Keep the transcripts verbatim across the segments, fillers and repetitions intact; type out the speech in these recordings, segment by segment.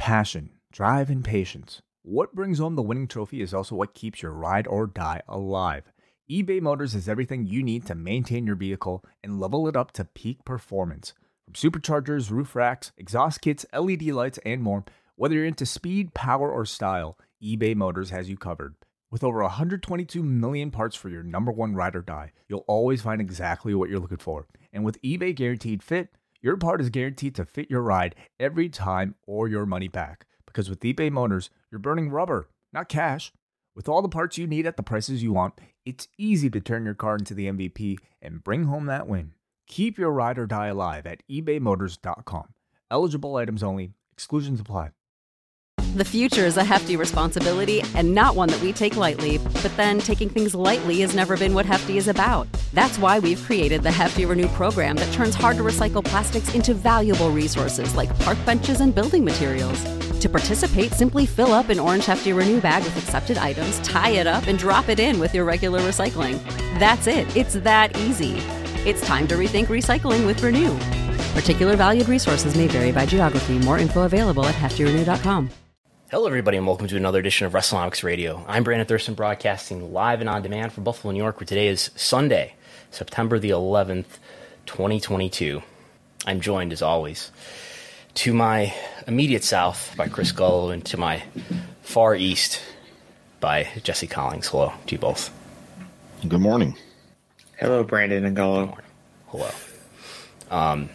passion, drive, and patience. What brings home the winning trophy is also what keeps your ride or die alive. eBay Motors has everything you need to maintain your vehicle and level it up to peak performance. From superchargers, roof racks, exhaust kits, L E D lights, and more, whether you're into speed, power, or style, eBay Motors has you covered. With over one hundred twenty-two million parts for your number one ride or die, you'll always find exactly what you're looking for. And with eBay Guaranteed Fit, your part is guaranteed to fit your ride every time or your money back. Because with eBay Motors, you're burning rubber, not cash. With all the parts you need at the prices you want, it's easy to turn your car into the M V P and bring home that win. Keep your ride or die alive at ebay motors dot com. Eligible items only. Exclusions apply. The future is a hefty responsibility and not one that we take lightly. But then taking things lightly has never been what Hefty is about. That's why we've created the Hefty Renew program that turns hard-to-recycle plastics into valuable resources like park benches and building materials. To participate, simply fill up an orange Hefty Renew bag with accepted items, tie it up, and drop it in with your regular recycling. That's it. It's that easy. It's time to rethink recycling with Renew. Particular valued resources may vary by geography. More info available at hefty renew dot com. Hello, everybody, and welcome to another edition of WrestleNomics Radio. I'm Brandon Thurston, broadcasting live and on demand from Buffalo, New York, where today is Sunday, September the eleventh, twenty twenty-two. I'm joined, as always, to my immediate south by Chris Gullo and to my far east by Jesse Collins. Hello to you both. Good morning. Hello, Brandon and Gullo. Good morning. Hello. Um,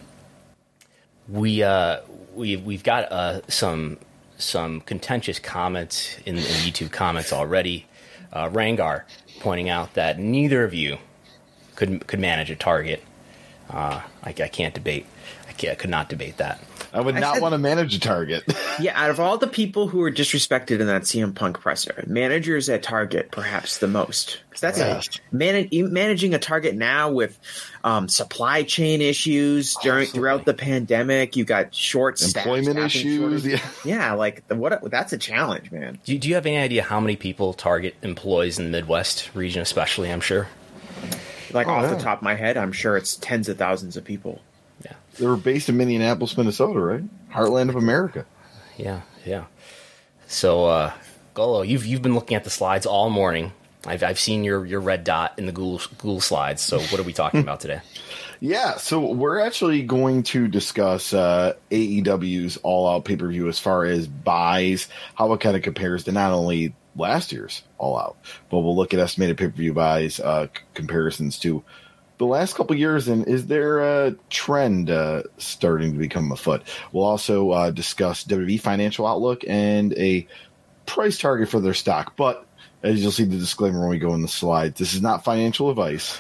we uh, we we've got uh, some. some contentious comments in the YouTube comments already. Uh, Rangar pointing out that neither of you could could manage a target. Uh, I, I can't debate. I, can't, I could not debate that. I would I not said, want to manage a target. Yeah, out of all the people who were disrespected in that C M Punk presser, managers at Target perhaps the most. Because that's Yes. a, man, managing a Target now with um, supply chain issues during Absolutely. throughout the pandemic. You got short staff, Employment staffing issues. shortages. Yeah. Yeah, like the, what? A, that's a challenge, man. Do you, do you have any idea how many people Target employs in the Midwest region, especially? I'm sure. Like Oh, off yeah. the top of my head, I'm sure it's tens of thousands of people. Yeah, They were based in Minneapolis, Minnesota, right? Heartland of America. yeah, yeah. So, uh, Gullo, you've you've been looking at the slides all morning. I've I've seen your, your red dot in the Google Google slides. So, what are we talking about today? Yeah, so we're actually going to discuss uh, A E W's all-out pay-per-view as far as buys, how it kind of compares to not only last year's all-out, but we'll look at estimated pay-per-view buys, uh, c- comparisons to the last couple years, and is there a trend uh, starting to become afoot? We'll also uh, discuss W W E financial outlook and a price target for their stock. But as you'll see the disclaimer when we go in the slides, this is not financial advice.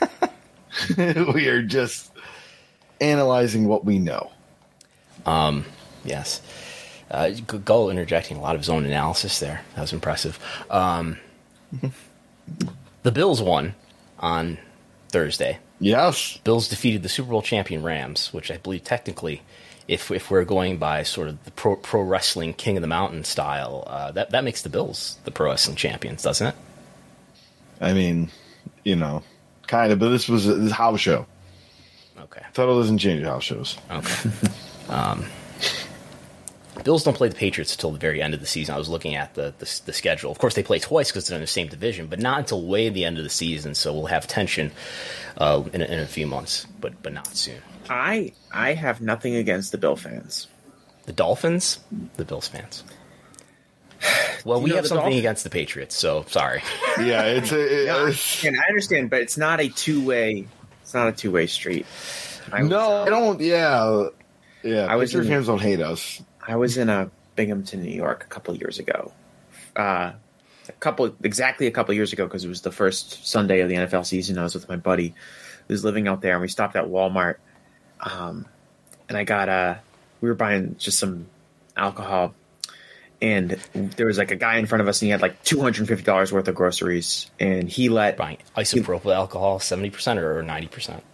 We are just analyzing what we know. Um, yes. Uh, Gullo interjecting a lot of his own analysis there. That was impressive. Um, the Bills won on Thursday. Yes. Bills defeated the Super Bowl champion Rams, which I believe technically, if if we're going by sort of the pro, pro wrestling King of the Mountain style, uh, that, that makes the Bills the pro wrestling champions, doesn't it? I mean, you know, kind of, but this was a, this house show. Okay. Title doesn't change house shows. Okay. um, Bills don't play the Patriots until the very end of the season. I was looking at the the, the schedule. Of course, they play twice because they're in the same division, but not until way the end of the season. So we'll have tension uh, in, a, in a few months, but but not soon. I I have nothing against the Bill fans. The Dolphins, the Bills fans. Well, You we know, have the something Dolphins- against the Patriots, so sorry. Yeah, it's a, it, Yeah, it's, and I understand, but it's not a two way. It's not a two way street. I was, no, uh, I don't. Yeah, yeah. I was Patriot in- fans don't hate us. I was in a Binghamton, New York, a couple of years ago. Uh, a couple, exactly a couple of years ago, because it was the first Sunday of the N F L season. I was with my buddy who was living out there, and we stopped at Walmart. Um, and I got a. We were buying just some alcohol, and there was like a guy in front of us, and he had like two hundred and fifty dollars worth of groceries, and he let Buying isopropyl alcohol, seventy percent or ninety percent.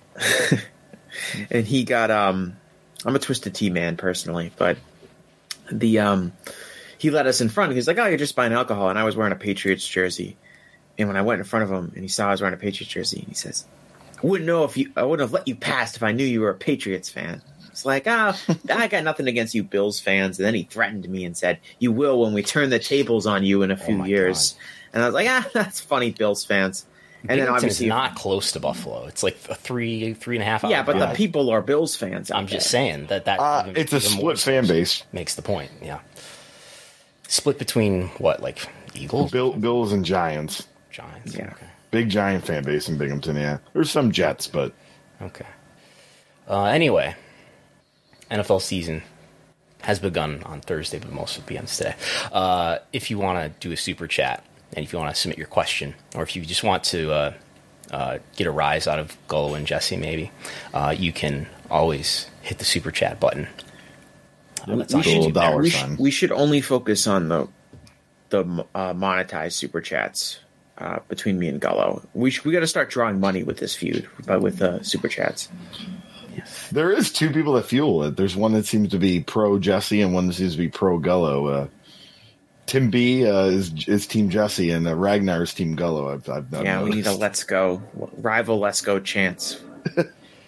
and he got um I'm a Twisted Tea man personally, but the um he let us in front. He's like, "Oh, you're just buying alcohol," and I was wearing a Patriots jersey. And when I went in front of him and he saw I was wearing a Patriots jersey, he says, "I wouldn't know if you I wouldn't have let you pass if I knew you were a Patriots fan." It's like, ah, I got nothing against you Bills fans. And then he threatened me and said, you will when we turn the tables on you in a few oh years. God. And I was like, ah, that's funny, Bills fans. And Binghamton then obviously is not close to Buffalo. It's like a three, three and a half hour Yeah, but drive. the people are Bills fans. I'm there. just saying that that uh, even, it's a even split fan base. Makes the point. Yeah, split between what, like Eagles, Bill, Bills, and Giants. Giants. Yeah, okay. Big Giant fan base in Binghamton. Yeah, there's some Jets, but okay. Uh, anyway, N F L season has begun on Thursday, but most of it begins today. Uh, if you want to do a super chat, and if you want to submit your question, or if you just want to uh, uh, get a rise out of Gullo and Jesse, maybe uh, you can always hit the super chat button. Uh, that's we, on should, YouTube there. we, sh- we should only focus on the the uh, monetized super chats uh, between me and Gullo. We sh- we got to start drawing money with this feud, but with uh, super chats. There is two people that fuel it. There's one that seems to be pro Jesse and one that seems to be pro Gullo. Uh, Tim B uh, is is Team Jesse and uh, Ragnar is Team Gullo. I've, I've, I've yeah, noticed. we need a let's go rival. Let's go chance. Okay,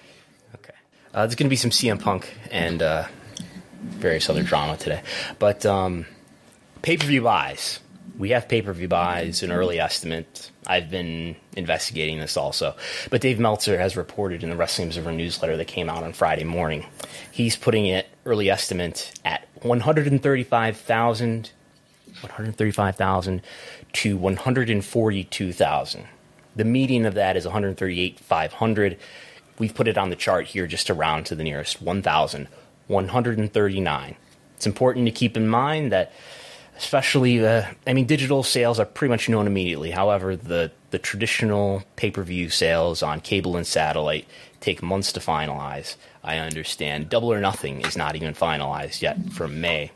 uh, there's going to be some C M Punk and uh, various other drama today, but um, pay per view buys. We have pay per view buys, an early estimate. I've been investigating this also, but Dave Meltzer has reported in the Wrestling Observer newsletter that came out on Friday morning. He's putting it early estimate at one hundred thirty-five thousand. one hundred thirty-five thousand to one hundred forty-two thousand. The median of that is one hundred thirty-eight thousand five hundred. We've put it on the chart here just to round to the nearest one thousand one hundred thirty-nine. It's important to keep in mind that especially, uh, I mean, digital sales are pretty much known immediately. However, the, the traditional pay-per-view sales on cable and satellite take months to finalize. I understand Double or Nothing is not even finalized yet from May.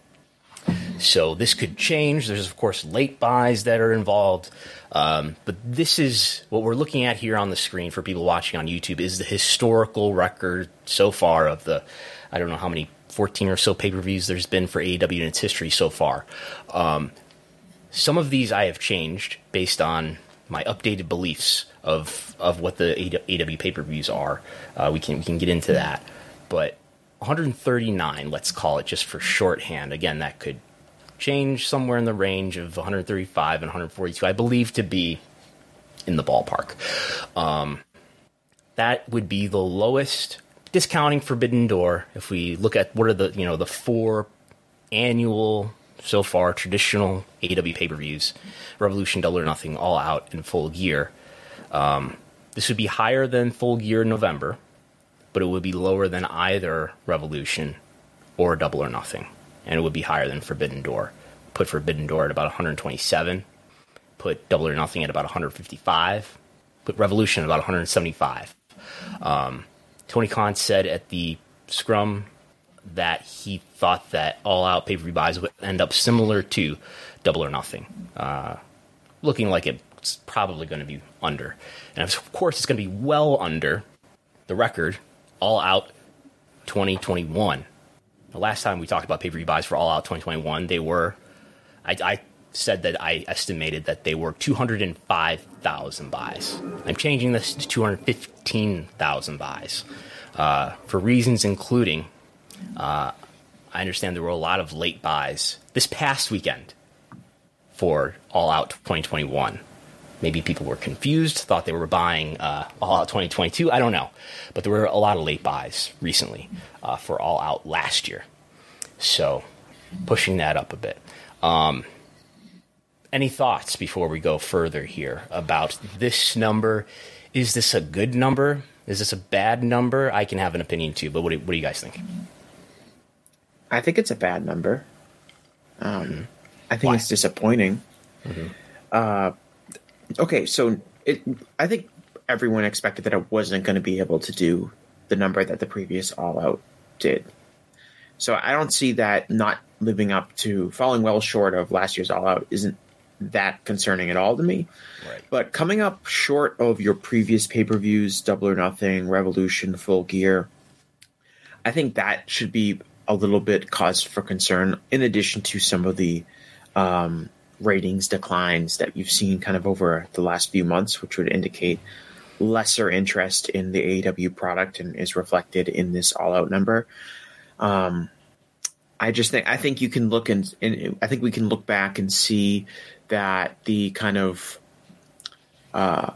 So this could change. There's, of course, late buys that are involved. Um, but this is what we're looking at here on the screen for people watching on YouTube is the historical record so far of the, I don't know how many, fourteen or so pay-per-views there's been for A E W in its history so far. Um, some of these I have changed based on my updated beliefs of of what the A E W pay-per-views are. Uh, we can we can get into that. But one hundred thirty-nine, let's call it just for shorthand. Again, that could change somewhere in the range of one hundred thirty-five and one hundred forty-two, I believe to be in the ballpark. Um, that would be the lowest, discounting Forbidden Door. If we look at what are the, you know, the four annual, so far, traditional A E W pay-per-views, Revolution, Double or Nothing, All Out, and Full Gear. Um, this would be higher than Full Gear in November, but it would be lower than either Revolution or Double or Nothing. And it would be higher than Forbidden Door. Put Forbidden Door at about one hundred twenty-seven. Put Double or Nothing at about one hundred fifty-five. Put Revolution at about one hundred seventy-five. Um, Tony Khan said at the Scrum that he thought that all-out pay-per-view buys would end up similar to Double or Nothing. Uh, looking like it's probably going to be under. And of course, it's going to be well under the record, All Out twenty twenty-one. The last time we talked about pay-per-view buys for All Out twenty twenty-one, they were, I, I said that I estimated that they were two hundred five thousand buys. I'm changing this to two hundred fifteen thousand buys uh, for reasons including, uh, I understand there were a lot of late buys this past weekend for All Out twenty twenty-one. Maybe people were confused, thought they were buying uh, All Out twenty twenty-two. I don't know. But there were a lot of late buys recently uh, for All Out last year. So pushing that up a bit. Um, any thoughts before we go further here about this number? Is this a good number? Is this a bad number? I can have an opinion too, but what do, what do you guys think? I think it's a bad number. Um, mm-hmm. I think Why? It's disappointing. Mm-hmm. Uh, okay, so it. I think everyone expected that it wasn't going to be able to do the number that the previous All Out did. So I don't see that not living up to, falling well short of last year's All Out isn't that concerning at all to me. Right. But coming up short of your previous pay-per-views, Double or Nothing, Revolution, Full Gear, I think that should be a little bit cause for concern, in addition to some of the um, ratings declines that you've seen kind of over the last few months, which would indicate lesser interest in the A E W product and is reflected in this All Out number. Um, I just think I think you can look and, and I think we can look back and see that the kind of uh,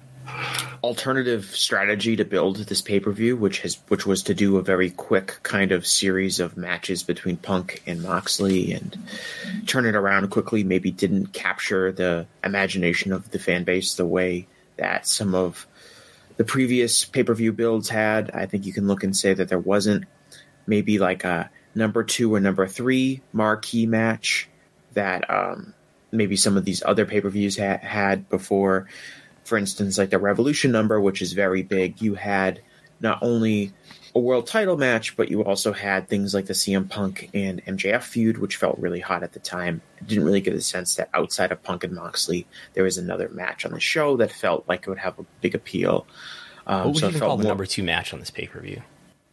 alternative strategy to build this pay-per-view, which has which was to do a very quick kind of series of matches between Punk and Moxley and turn it around quickly, maybe didn't capture the imagination of the fan base the way that some of the previous pay-per-view builds had. I think you can look and say that there wasn't maybe like a number two or number three marquee match that um, maybe some of these other pay-per-views ha- had before. For instance, like the Revolution number, which is very big, you had not only a world title match, but you also had things like the C M Punk and M J F feud, which felt really hot at the time. I didn't really get the sense that outside of Punk and Moxley, there was another match on the show that felt like it would have a big appeal. Um, what would so you it call felt the more- number two match on this pay-per-view?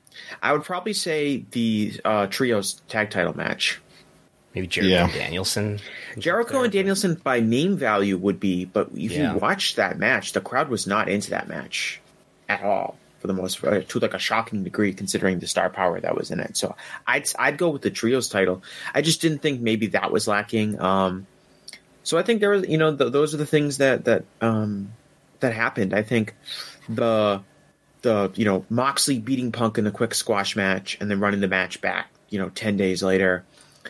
I would probably say the uh, Trios tag title match. Maybe Jericho Yeah. and Danielson? Jericho and Danielson by name value would be, but if Yeah. you watch that match, the crowd was not into that match at all, for the most part, to like a shocking degree, considering the star power that was in it. So I'd I'd go with the Trios title. I just didn't think maybe that was lacking. Um, so I think there was, you know, th- those are the things that that um, that happened. I think the the you know Moxley beating Punk in a quick squash match and then running the match back, you know, ten days later.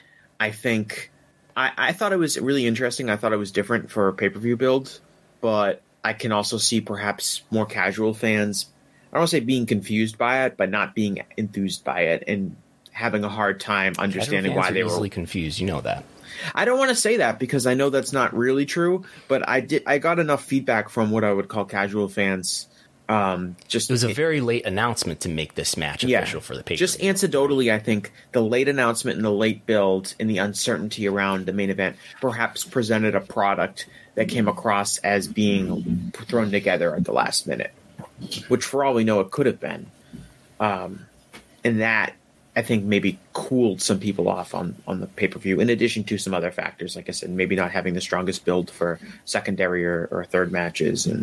I think I, I thought it was really interesting. I thought it was different for a pay-per-view build, but I can also see perhaps more casual fans, I don't want to say being confused by it, but not being enthused by it and having a hard time understanding why they were easily confused. You know that. I don't want to say that because I know that's not really true, but I did. I got enough feedback from what I would call casual fans. Um, just It was a very late announcement to make this match Yeah. official for the pay-per-view. Just anecdotally, I think the late announcement and the late build and the uncertainty around the main event perhaps presented a product that came across as being thrown together at the last minute, which for all we know, it could have been. Um, and that, I think, maybe cooled some people off on, on the pay-per-view, in addition to some other factors. Like I said, maybe not having the strongest build for secondary or, or third matches. And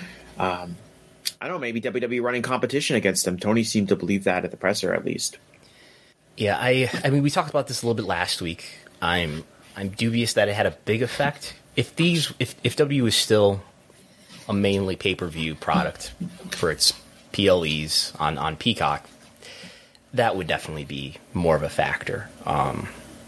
um, I don't know, maybe W W E running competition against them. Tony seemed to believe that at the presser, at least. Yeah, I I mean, we talked about this a little bit last week. I'm I'm dubious that it had a big effect. If these if if W is still a mainly pay-per-view product for its P L Es on on Peacock, that would definitely be more of a factor. Um,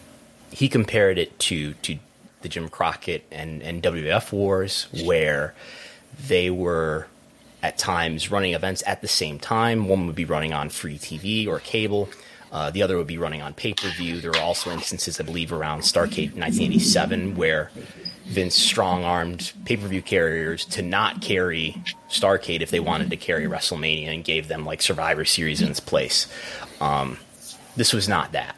he compared it to to the Jim Crockett and and W W F wars, where they were at times running events at the same time. One would be running on free T V or cable. Uh, the other would be running on pay-per-view. There were also instances, I believe, around Starrcade nineteen eighty-seven where Vince strong-armed pay-per-view carriers to not carry Starrcade if they wanted to carry WrestleMania and gave them like Survivor Series in its place. Um, this was not that.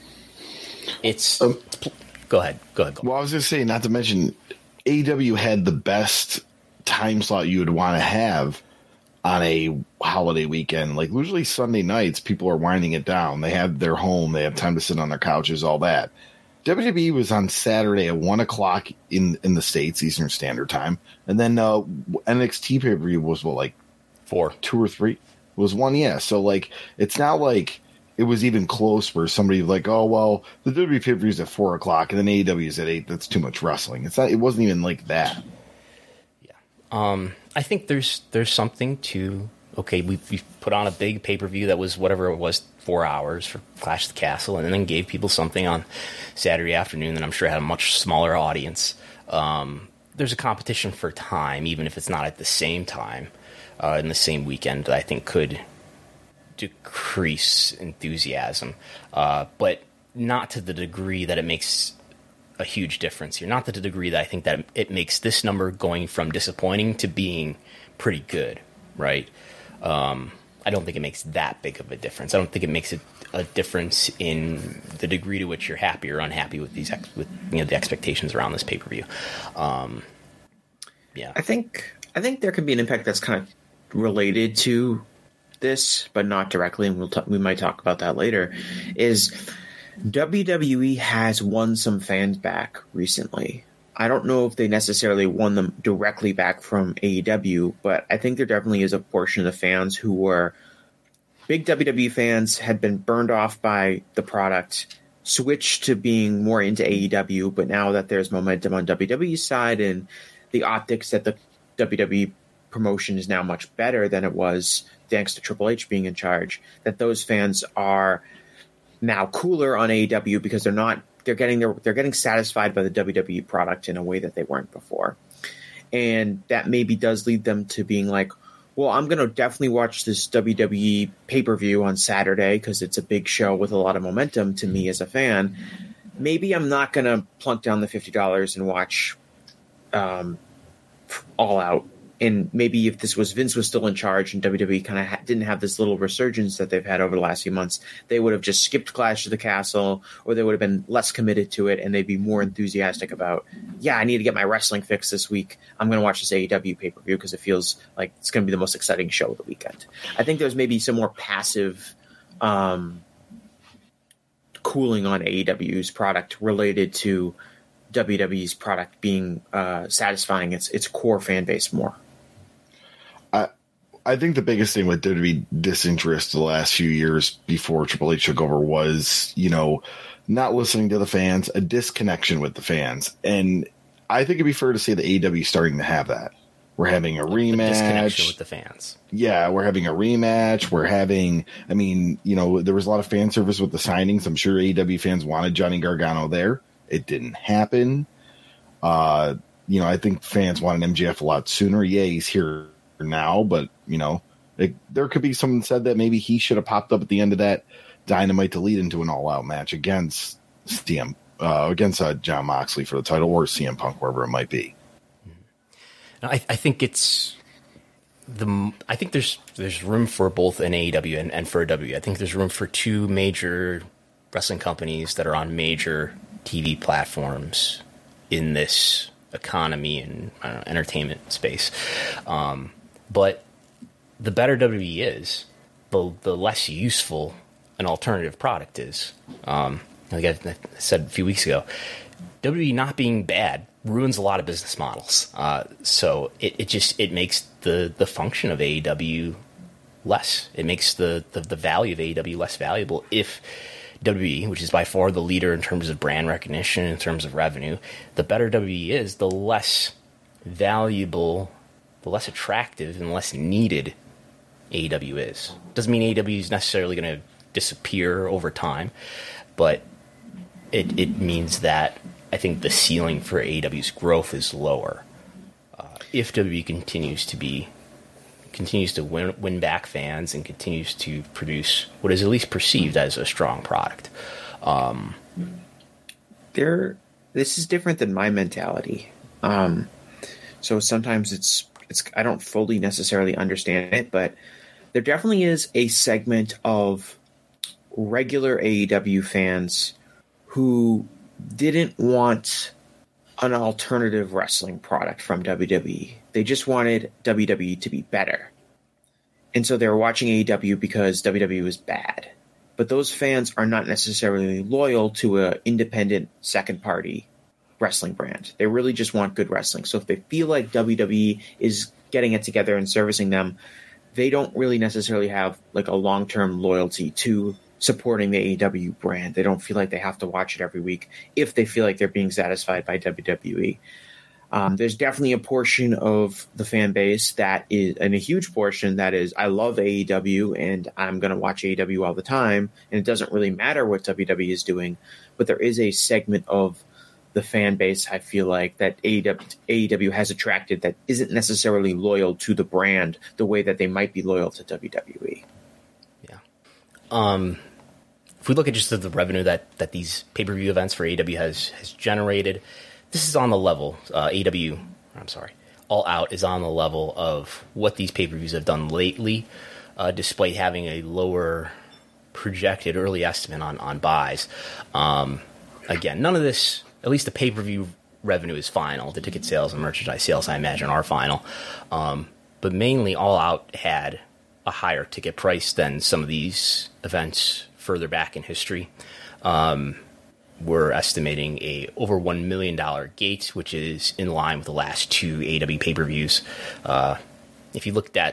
It's, Um, it's pl- go ahead, go ahead. Go. Well, I was going to say, not to mention, A E W had the best time slot you would want to have on a holiday weekend. Like, usually Sunday nights, people are winding it down. They have their home. They have time to sit on their couches, all that. W W E was on Saturday at one o'clock in, in the States, Eastern Standard Time. And then uh, N X T pay-per-view was, what, like Four. two or three? Was one, yeah. So, like, it's not like it was even close where somebody like, oh, well, the W W E pay-per-view is at four o'clock and then A E W is at eight. That's too much wrestling. It's not. It wasn't even like that. Um, I think there's there's something to, okay, we we put on a big pay-per-view that was whatever it was, four hours for Clash of the Castle, and then gave people something on Saturday afternoon that I'm sure had a much smaller audience. Um, there's a competition for time, even if it's not at the same time, uh, in the same weekend, that I think could decrease enthusiasm, uh, but not to the degree that it makes a huge difference here. Not to the degree that I think that it makes this number going from disappointing to being pretty good, right? Um, I don't think it makes that big of a difference. I don't think it makes a, a difference in the degree to which you're happy or unhappy with these ex- with you know the expectations around this pay-per-view. Um, yeah, I think I think there can be an impact that's kind of related to this, but not directly, and we'll t- we might talk about that later. Is W W E has won some fans back recently. I don't know if they necessarily won them directly back from A E W, but I think there definitely is a portion of the fans who were big W W E fans had been burned off by the product, switched to being more into A E W, but now that there's momentum on W W E's side and the optics that the W W E promotion is now much better than it was thanks to Triple H being in charge, that those fans are now cooler on A E W because they're not they're getting their, they're getting satisfied by the W W E product in a way that they weren't before. And that maybe does lead them to being like, well, I'm going to definitely watch this W W E pay-per-view on Saturday because it's a big show with a lot of momentum to me as a fan. Maybe I'm not going to plunk down the fifty dollars and watch um, All Out. And maybe if this was Vince was still in charge and W W E kind of ha- didn't have this little resurgence that they've had over the last few months, they would have just skipped Clash of the Castle, or they would have been less committed to it, and they'd be more enthusiastic about, yeah, I need to get my wrestling fix this week. I'm going to watch this A E W pay-per-view because it feels like it's going to be the most exciting show of the weekend. I think there's maybe some more passive um, cooling on A E W's product related to W W E's product being uh, satisfying its its core fan base more. I think the biggest thing with W W E disinterest the last few years before Triple H took over was, you know, not listening to the fans, a disconnection with the fans. And I think it'd be fair to say that A E W is starting to have that. We're having a rematch. A disconnection with the fans. Yeah, we're having a rematch. We're having, I mean, you know, there was a lot of fan service with the signings. I'm sure A E W fans wanted Johnny Gargano there. It didn't happen. Uh, you know, I think fans wanted M J F a lot sooner. Yeah, he's here now, but you know, it, there could be someone said that maybe he should have popped up at the end of that Dynamite to lead into an all-out match against C M uh, against uh, Jon Moxley for the title, or C M Punk, wherever it might be. I, I think it's the. I think there's there's room for both an A E W and, and for a W. I think there's room for two major wrestling companies that are on major T V platforms in this economy and I don't know, entertainment space. Um, but the better W W E is, the the less useful an alternative product is. Um, like I said a few weeks ago, W W E not being bad ruins a lot of business models. Uh, so it, it just it makes the, the function of A E W less. It makes the, the, the value of A E W less valuable if W W E, which is by far the leader in terms of brand recognition, in terms of revenue, the better W W E is, the less valuable, the less attractive, and less needed A E W is. Doesn't mean A E W is necessarily going to disappear over time, but it it means that I think the ceiling for A E W's growth is lower uh, if W W E continues to be continues to win win back fans and continues to produce what is at least perceived as a strong product. Um, there, this is different than my mentality. Um, so sometimes it's it's I don't fully necessarily understand it, but there definitely is a segment of regular A E W fans who didn't want an alternative wrestling product from W W E. They just wanted W W E to be better. And so they were watching A E W because W W E was bad. But those fans are not necessarily loyal to an independent second-party wrestling brand. They really just want good wrestling. So if they feel like W W E is getting it together and servicing them, they don't really necessarily have like a long-term loyalty to supporting the A E W brand. They don't feel like they have to watch it every week if they feel like they're being satisfied by W W E. Um, there's definitely a portion of the fan base that is, and a huge portion that is, I love A E W and I'm going to watch A E W all the time, and it doesn't really matter what W W E is doing. But there is a segment of the fan base, I feel like, that A E W, A E W has attracted that isn't necessarily loyal to the brand the way that they might be loyal to W W E. Yeah. Um, if we look at just the, the revenue that, that these pay-per-view events for A E W has, has generated, this is on the level, uh, A E W, I'm sorry, All Out is on the level of what these pay-per-views have done lately, uh, despite having a lower projected early estimate on, on buys. Um, again, none of this, at least the pay-per-view revenue is final. The ticket sales and merchandise sales, I imagine, are final. Um, but mainly All Out had a higher ticket price than some of these events further back in history. Um, we're estimating a over one million dollars gate, which is in line with the last two A E W pay-per-views. Uh, if you looked at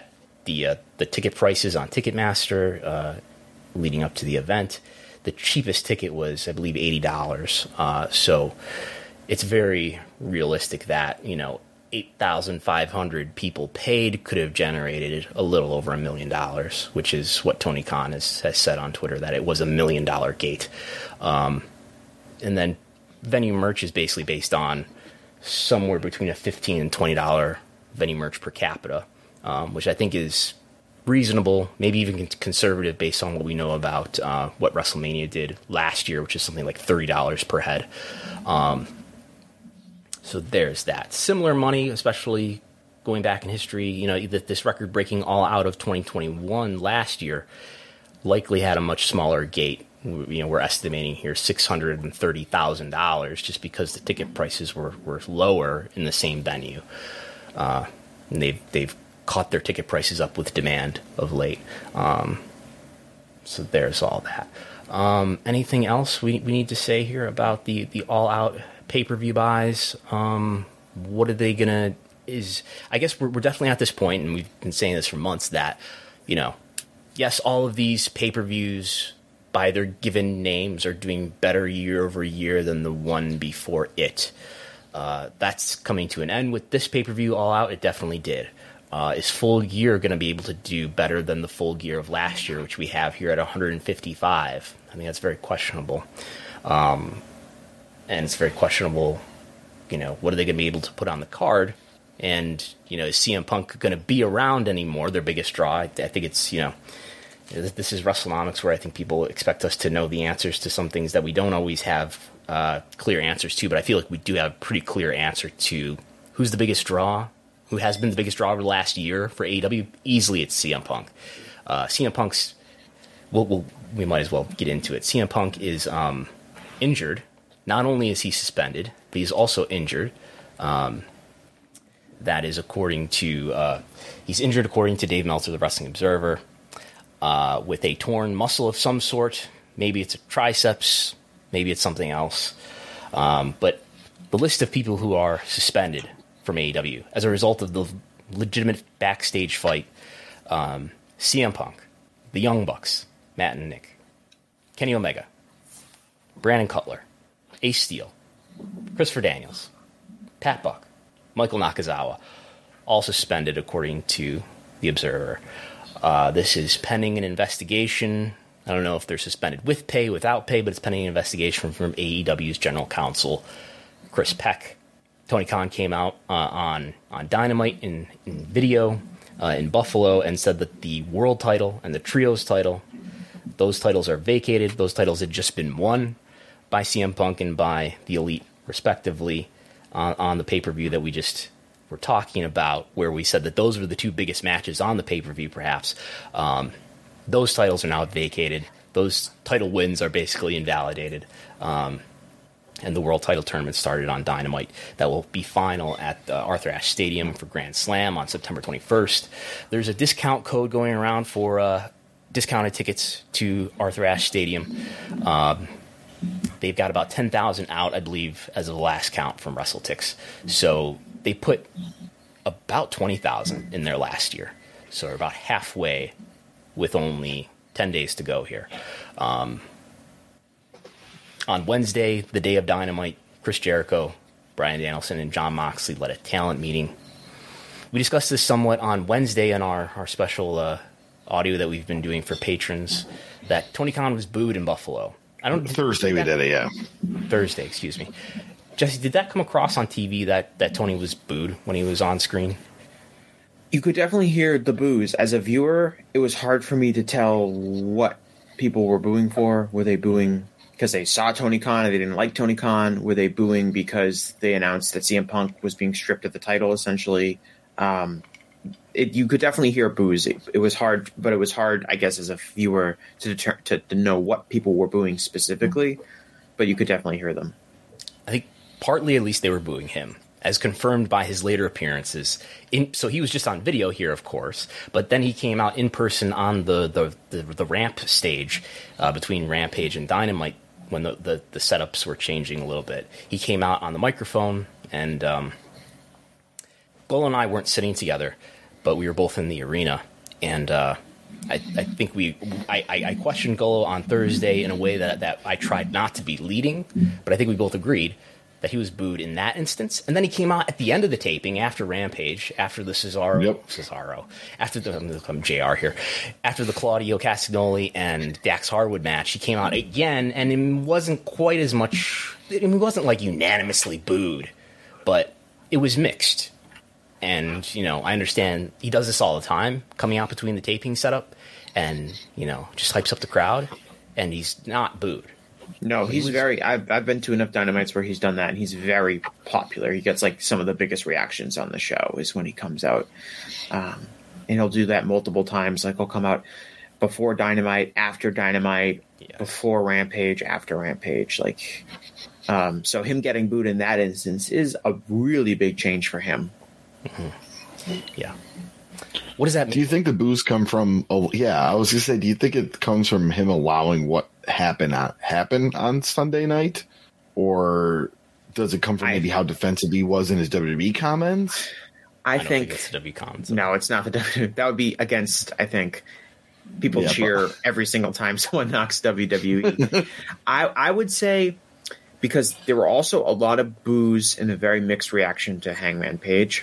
the uh, the ticket prices on Ticketmaster uh, leading up to the event. The cheapest ticket was, I believe, eighty dollars. Uh, so it's very realistic that, you know, eight thousand five hundred people paid could have generated a little over a million dollars, which is what Tony Khan has, has said on Twitter, that it was a million dollar gate. Um, and then venue merch is basically based on somewhere between a fifteen and twenty dollars venue merch per capita, um, which I think is reasonable, maybe even conservative based on what we know about uh, what WrestleMania did last year, which is something like thirty dollars per head. Um, so there's that. Similar money, especially going back in history, you know, this record-breaking All Out of twenty twenty-one last year likely had a much smaller gate. You know, we're estimating here six hundred thirty thousand dollars just because the ticket prices were, were lower in the same venue. Uh, and they've, they've caught their ticket prices up with demand of late. Um, so there's all that. Um, anything else we we need to say here about the, the all-out pay-per-view buys? Um, what are they going to... is I guess we're, we're definitely at this point, and we've been saying this for months, that, you know, yes, all of these pay-per-views by their given names are doing better year over year than the one before it. Uh, that's coming to an end with this pay-per-view All Out. It definitely did. Uh, is Full Gear going to be able to do better than the Full Gear of last year, which we have here at one hundred fifty-five? I think that's very questionable. Um, and it's very questionable, you know, what are they going to be able to put on the card? And, you know, is C M Punk going to be around anymore? Their biggest draw. I, I think it's, you know, this is WrestleNomics, where I think people expect us to know the answers to some things that we don't always have uh, clear answers to. But I feel like we do have a pretty clear answer to who's the biggest draw. Who has been the biggest draw over the last year for A E W? Easily, it's C M Punk. Uh, C M Punk's, we'll, we'll, we might as well get into it. C M Punk is um, injured. Not only is he suspended, but he's also injured. Um, that is according to, uh, he's injured according to Dave Meltzer, the Wrestling Observer, uh, with a torn muscle of some sort. Maybe it's a triceps, maybe it's something else. Um, but the list of people who are suspended from A E W as a result of the legitimate backstage fight: um, C M Punk, the Young Bucks, Matt and Nick, Kenny Omega, Brandon Cutler, Ace Steel, Christopher Daniels, Pat Buck, Michael Nakazawa, all suspended according to the Observer. Uh, this is pending an investigation. I don't know if they're suspended with pay, without pay, but it's pending an investigation from, from A E W's general counsel, Chris Peck. Tony Khan came out uh, on on Dynamite in, in video uh, in Buffalo and said that the world title and the trios title, those titles are vacated. Those titles had just been won by C M Punk and by the Elite, respectively, on, on the pay-per-view that we just were talking about, where we said that those were the two biggest matches on the pay-per-view, perhaps. Um, those titles are now vacated. Those title wins are basically invalidated. Um And the World Title Tournament started on Dynamite. That will be final at the Arthur Ashe Stadium for Grand Slam on September twenty-first. There's a discount code going around for uh, discounted tickets to Arthur Ashe Stadium. Um, they've got about ten thousand out, I believe, as of the last count from WrestleTix. So they put about twenty thousand in there last year. So we're about halfway with only ten days to go here. Um On Wednesday, the day of Dynamite, Chris Jericho, Bryan Danielson, and Jon Moxley led a talent meeting. We discussed this somewhat on Wednesday in our, our special uh, audio that we've been doing for patrons, that Tony Khan was booed in Buffalo. I don't Thursday we did it, yeah. Thursday, excuse me. Jesse, did that come across on T V that, that Tony was booed when he was on screen? You could definitely hear the boos. As a viewer, it was hard for me to tell what people were booing for. Were they booing because they saw Tony Khan and they didn't like Tony Khan? Were they booing because they announced that C M Punk was being stripped of the title, essentially? Um, it, you could definitely hear boos. It, it was hard, but it was hard, I guess, as a viewer to, deter- to to know what people were booing specifically, but you could definitely hear them. I think partly, at least, they were booing him, as confirmed by his later appearances. In, so he was just on video here, of course, but then he came out in person on the, the, the, the ramp stage uh, between Rampage and Dynamite, when the, the, the setups were changing a little bit. He came out on the microphone, and um, Bull and I weren't sitting together, but we were both in the arena. And uh, I, I think we, I, I, I questioned Gullo on Thursday in a way that, that I tried not to be leading, but I think we both agreed that he was booed in that instance. And then he came out at the end of the taping after Rampage, after the Cesaro, yep. Cesaro, after the, I'm, I'm J R here, after the Claudio Castagnoli and Dax Harwood match, he came out again, and it wasn't quite as much, it wasn't like unanimously booed, but it was mixed. And, you know, I understand he does this all the time, coming out between the taping setup and, you know, just hypes up the crowd, and he's not booed. No, he's he was, very. I've I've been to enough Dynamites where he's done that, and he's very popular. He gets like some of the biggest reactions on the show is when he comes out, um, and he'll do that multiple times. Like he'll come out before Dynamite, after Dynamite, yes. before Rampage, after Rampage. Like, um, so him getting booed in that instance is a really big change for him. Mm-hmm. Yeah. What does that mean? Do you think the boos come from? Oh, yeah, I was gonna say. Do you think it comes from him allowing what happened on happen on Sunday night, or does it come from I, maybe how defensive he was in his W W E comments? I, I think, think it's the W W E comments. No, it's not the W W E. That would be against. I think people yeah, cheer but, every single time someone knocks W W E. I I would say because there were also a lot of boos and a very mixed reaction to Hangman Page,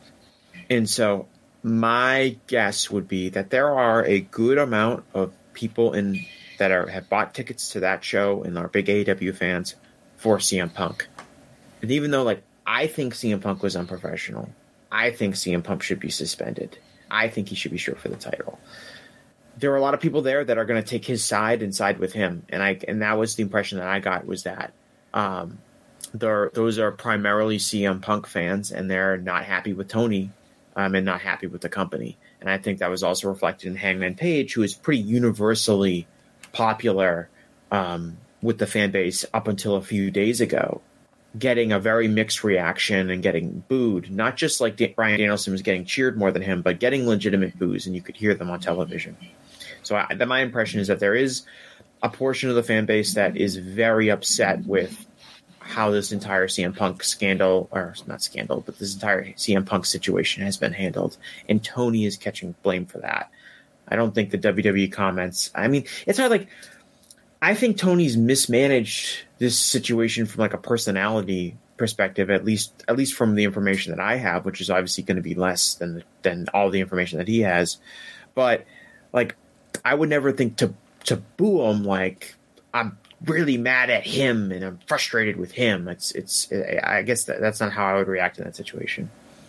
and so. My guess would be that there are a good amount of people in that are have bought tickets to that show and are big A E W fans for C M Punk. And even though, like, I think C M Punk was unprofessional, I think C M Punk should be suspended. I think he should be stripped for the title. There are a lot of people there that are going to take his side and side with him, and I and that was the impression that I got was that um, there those are primarily C M Punk fans, and they're not happy with Tony. Um, and not happy with the company. And I think that was also reflected in Hangman Page, who is pretty universally popular um, with the fan base up until a few days ago, getting a very mixed reaction and getting booed. Not just like D- Bryan Danielson was getting cheered more than him, but getting legitimate boos, and you could hear them on television. So I, my impression is that there is a portion of the fan base that is very upset with how this entire C M Punk scandal, or not scandal, but this entire C M Punk situation has been handled. And Tony is catching blame for that. I don't think the W W E comments, I mean, it's hard, like, I think Tony's mismanaged this situation from like a personality perspective, at least, at least from the information that I have, which is obviously going to be less than, than all the information that he has. But like, I would never think to, to boo him. Like, I'm really mad at him and I'm frustrated with him. It's, it's, I guess that, that's not how I would react in that situation.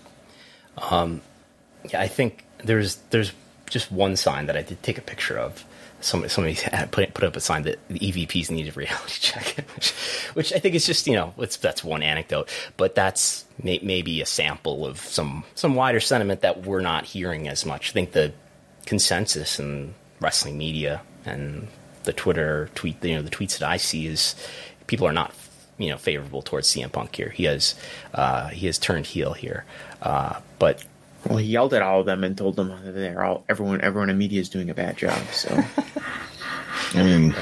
Um, yeah, I think there's, there's just one sign that I did take a picture of. Somebody, somebody put put up a sign that the E V Ps needed reality check, which, which I think is just, you know, it's, that's one anecdote, but that's may, maybe a sample of some, some wider sentiment that we're not hearing as much. I think the consensus in wrestling media and the Twitter tweet, you know, the tweets that I see is people are not, you know, favorable towards C M Punk here. He has, uh, he has turned heel here. Uh, but, Well, he yelled at all of them and told them that they're all everyone everyone in media is doing a bad job. So, I mean,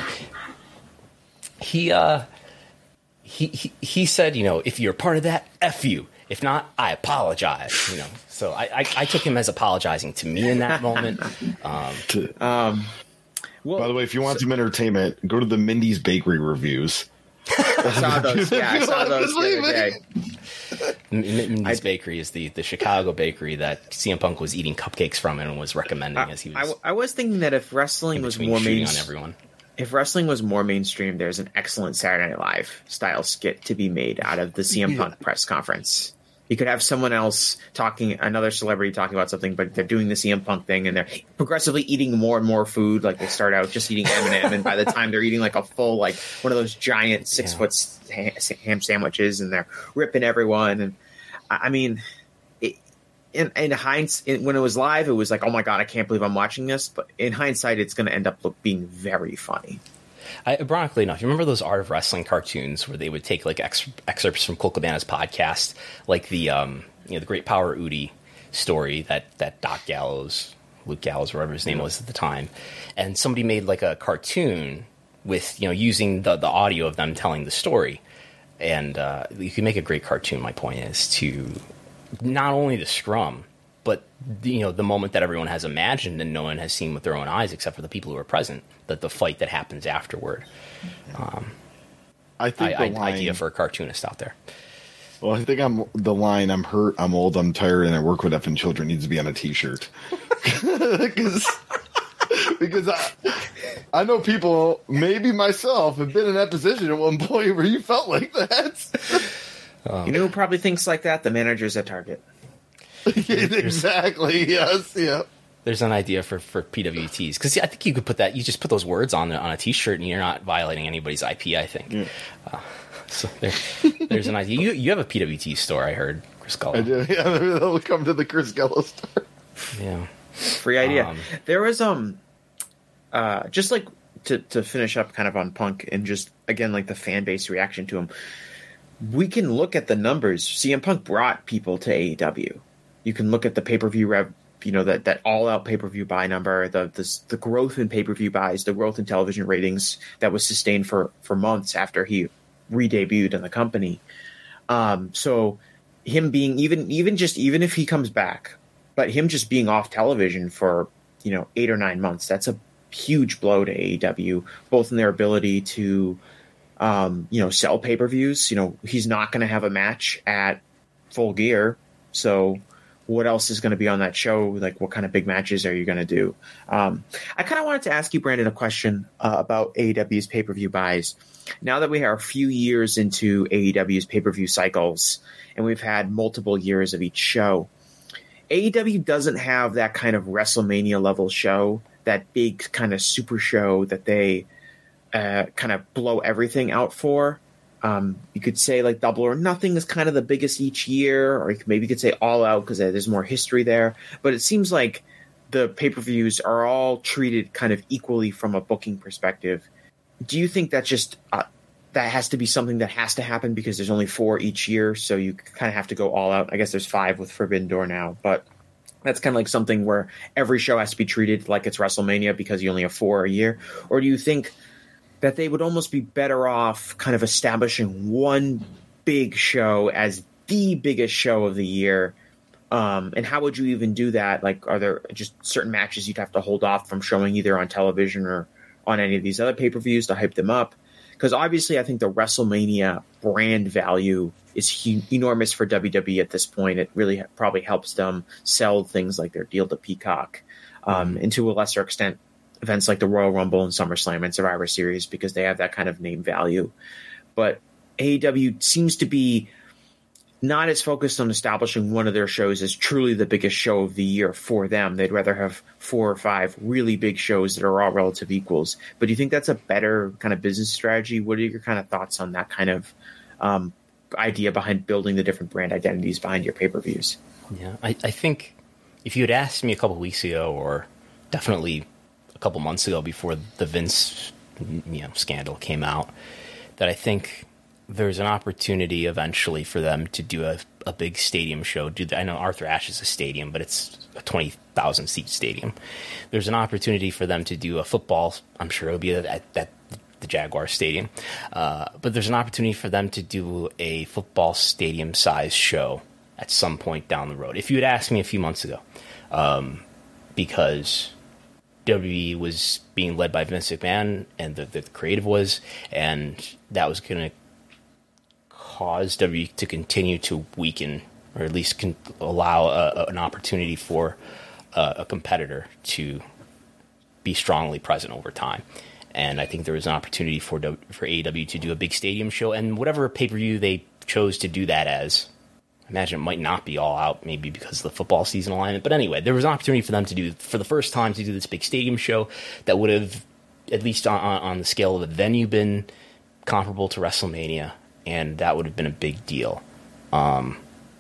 he uh, he he he said, you know, if you're part of that, F you. If not, I apologize. You know, so I I, I took him as apologizing to me in that moment. Um, um, well, by the way, if you want so, some entertainment, go to the Mindy's Bakery reviews. I saw those. Yeah, I saw those the other day. Mindy's Bakery is the, the Chicago bakery that C M Punk was eating cupcakes from and was recommending as he was. I, I was thinking that if wrestling was more main, on everyone. if wrestling was more mainstream, there's an excellent Saturday Night Live style skit to be made out of the C M Punk press conference. You could have someone else talking, another celebrity talking about something, but they're doing the C M Punk thing and they're progressively eating more and more food. Like they start out just eating M and M, and by the time they're eating like a full, like one of those giant six yeah. foot ham sandwiches, and they're ripping everyone. And I mean, it, in, in hindsight, when it was live, it was like, oh my God, I can't believe I'm watching this. But in hindsight, it's going to end up look, being very funny. I, ironically enough, you remember those Art of Wrestling cartoons where they would take like ex- excerpts from Colt Cabana's podcast, like the um, you know the Great Power Udi story that that Doc Gallows, Luke Gallows, whatever his name was at the time, and somebody made like a cartoon with, you know, using the the audio of them telling the story, and uh, you can make a great cartoon. My point is to not only the scrum, but you know, the moment that everyone has imagined and no one has seen with their own eyes, except for the people who are present, that the fight that happens afterward. Um, I think I, the I, line, idea for a cartoonist out there. Well, I think I'm the line. I'm hurt. I'm old. I'm tired, and I work with effing children needs to be on a T-shirt. Because, because I, I know people, maybe myself, have been in that position at one point where you felt like that. Um, you know who probably thinks like that? The managers at Target. Exactly. Yes. Yeah. There's an idea for, for P W Ts, because I think you could put that. You just put those words on on a T-shirt, and you're not violating anybody's I P. I think. Yeah. Uh, so there, there's an idea. You you have a P W T store, I heard, Chris Gullo. I do. Yeah, they'll come to the Chris Gullo store. Yeah. Free idea. Um, there was um, uh, just like to to finish up kind of on Punk, and just again like the fan base reaction to him. We can look at the numbers. C M Punk brought people to A E W. You can look at the pay per view rev. You know, that, that all-out pay-per-view buy number, the, the the growth in pay-per-view buys, the growth in television ratings that was sustained for, for months after he re-debuted in the company. Um, so him being even even just even if he comes back, but him just being off television for, you know, eight or nine months, that's a huge blow to A E W, both in their ability to um, you know, sell pay-per-views. You know, he's not going to have a match at Full Gear, so what else is going to be on that show? Like, what kind of big matches are you going to do? Um, I kind of wanted to ask you, Brandon, a question uh, about A E W's pay-per-view buys. Now that we are a few years into A E W's pay-per-view cycles, and we've had multiple years of each show, A E W doesn't have that kind of WrestleMania level show, that big kind of super show that they uh, kind of blow everything out for. Um, you could say like Double or Nothing is kind of the biggest each year, or you could, maybe you could say All Out because there's more history there. But it seems like the pay-per-views are all treated kind of equally from a booking perspective. Do you think that just uh, that has to be something that has to happen because there's only four each year, so you kind of have to go all out? I guess there's five with Forbidden Door now, but that's kind of like something where every show has to be treated like it's WrestleMania because you only have four a year? Or do you think that they would almost be better off kind of establishing one big show as the biggest show of the year? Um, and how would you even do that? Like, are there just certain matches you'd have to hold off from showing either on television or on any of these other pay-per-views to hype them up? Because obviously I think the WrestleMania brand value is hu- enormous for W W E at this point. It really ha- probably helps them sell things like their deal to Peacock, um, mm-hmm. and to a lesser extent, events like the Royal Rumble and SummerSlam and Survivor Series, because they have that kind of name value. But A E W seems to be not as focused on establishing one of their shows as truly the biggest show of the year for them. They'd rather have four or five really big shows that are all relative equals. But do you think that's a better kind of business strategy? What are your kind of thoughts on that kind of um, idea behind building the different brand identities behind your pay-per-views? Yeah, I, I think if you had asked me a couple weeks ago, or definitely a couple months ago before the Vince you know, scandal came out, that I think there's an opportunity eventually for them to do a, a big stadium show. Do the, I know Arthur Ashe is a stadium, but it's a twenty thousand seat stadium. There's an opportunity for them to do a football. I'm sure it'll be at, at the Jaguar Stadium. Uh, but there's an opportunity for them to do a football stadium size show at some point down the road. If you had asked me a few months ago, um, because W W E was being led by Vince McMahon and the, the creative was, and that was going to cause W W E to continue to weaken, or at least can allow a, an opportunity for a, a competitor to be strongly present over time. And I think there was an opportunity for for A E W to do a big stadium show, and whatever pay-per-view they chose to do that as, I imagine it might not be All Out, maybe because of the football season alignment. But anyway, there was an opportunity for them to do, for the first time, to do this big stadium show that would have, at least on, on the scale of the venue, been comparable to WrestleMania, and that would have been a big deal. Um,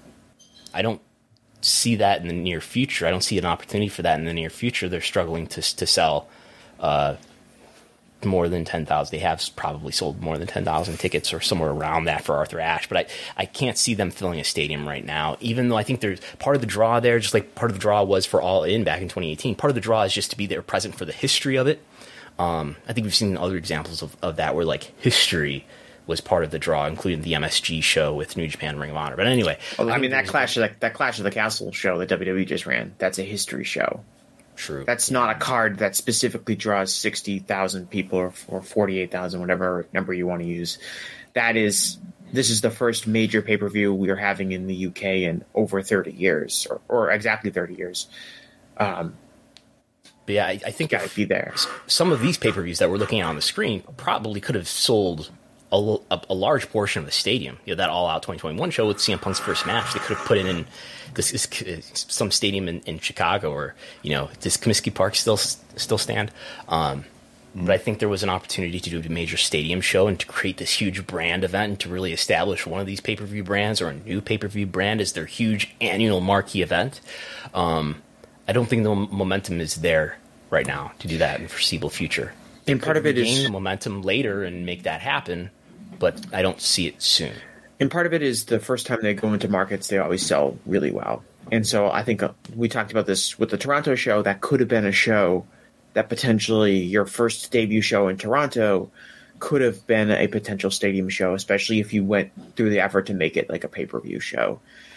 I don't see that in the near future. I don't see an opportunity for that in the near future. They're struggling to to sell uh, more than ten thousand. They have probably sold more than ten thousand tickets or somewhere around that for Arthur Ashe, but I, I can't see them filling a stadium right now, even though I think there's part of the draw there, just like part of the draw was for All In back in twenty eighteen. Part of the draw is just to be there present for the history of it. Um, I think we've seen other examples of, of that where like history was part of the draw, including the M S G show with New Japan Ring of Honor. But anyway, well, I, I mean that there's- Clash of the, that Clash of the Castle show that W W E just ran. That's a history show. True. That's not a card that specifically draws sixty thousand people or, or forty-eight thousand, whatever number you want to use. That is, this is the first major pay-per-view we are having in the U K in over thirty years, or, or exactly thirty years. Um, But yeah, I, I think gotta if be there. some of these pay-per-views that we're looking at on the screen probably could have sold a, l- a- a large portion of the stadium. You know, that All Out twenty twenty-one show with C M Punk's first match, they could have put it in this is some stadium in, in Chicago, or you know, does Comiskey Park still still stand? Um, But I think there was an opportunity to do a major stadium show and to create this huge brand event and to really establish one of these pay-per-view brands or a new pay-per-view brand as their huge annual marquee event. Um, I don't think the momentum is there right now to do that in the foreseeable future. And part of it Gain is the momentum later and make that happen, but I don't see it soon. And part of it is the first time they go into markets, they always sell really well. And so I think uh, we talked about this with the Toronto show. That could have been a show that potentially your first debut show in Toronto could have been a potential stadium show, especially if you went through the effort to make it like a pay-per-view show.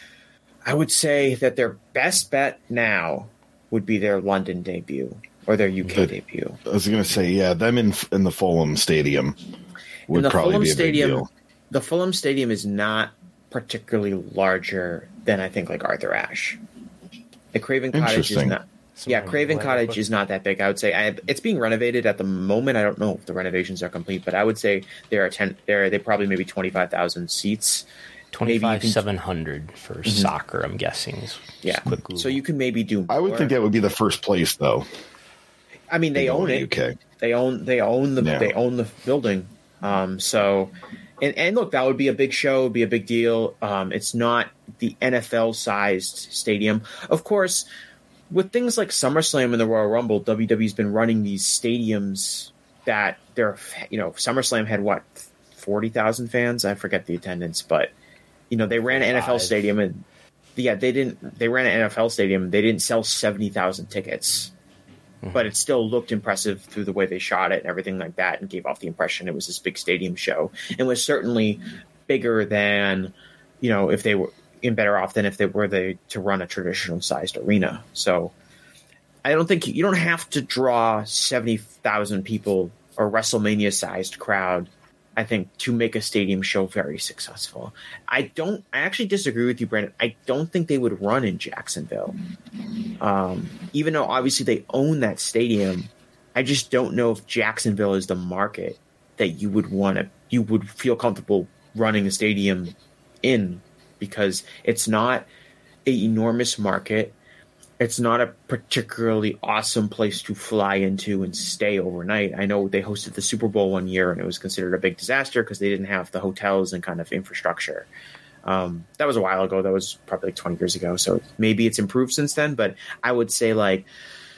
I would say that their best bet now would be their London debut or their U K The- debut. I was going to say, yeah, them in in the Fulham Stadium would In the probably Fulham be a Stadium, big deal. the Fulham Stadium is not particularly larger than I think like Arthur Ashe. The Craven Cottage is Interesting. not. Yeah, Craven Cottage is not that big. I would say I, it's being renovated at the moment. I don't know if the renovations are complete, but I would say there are ten. There, they probably maybe twenty five thousand seats. Twenty-five can- seven hundred for soccer, I'm guessing. Is Yeah, quick Google. so you can maybe do. I would more. think that would be the first place, though. I mean, they to go own in it. the U K. They own. They own the. Yeah. They own the building. Um. So, and and look, that would be a big show. Would be a big deal. Um. It's not the N F L sized stadium, of course. With things like SummerSlam and the Royal Rumble, W W E's been running these stadiums that they're, you know, SummerSlam had what, forty thousand fans? I forget the attendance, but, you know, they ran an N F L Five. stadium and, yeah, they didn't, they ran an N F L stadium. They didn't sell seventy thousand tickets, but it still looked impressive through the way they shot it and everything like that and gave off the impression it was this big stadium show and was certainly bigger than, you know, if they were, and better off than if they were they to run a traditional sized arena. So I don't think you don't have to draw seventy thousand people or WrestleMania sized crowd, I think, to make a stadium show very successful. I don't, I actually disagree with you, Brandon. I don't think they would run in Jacksonville. Um, even though obviously they own that stadium, I just don't know if Jacksonville is the market that you would want to, you would feel comfortable running a stadium in. Because it's not an enormous market. It's not a particularly awesome place to fly into and stay overnight. I know they hosted the Super Bowl one year and it was considered a big disaster because they didn't have the hotels and kind of infrastructure. Um, that was a while ago. That was probably like twenty years ago. So maybe it's improved since then. But I would say like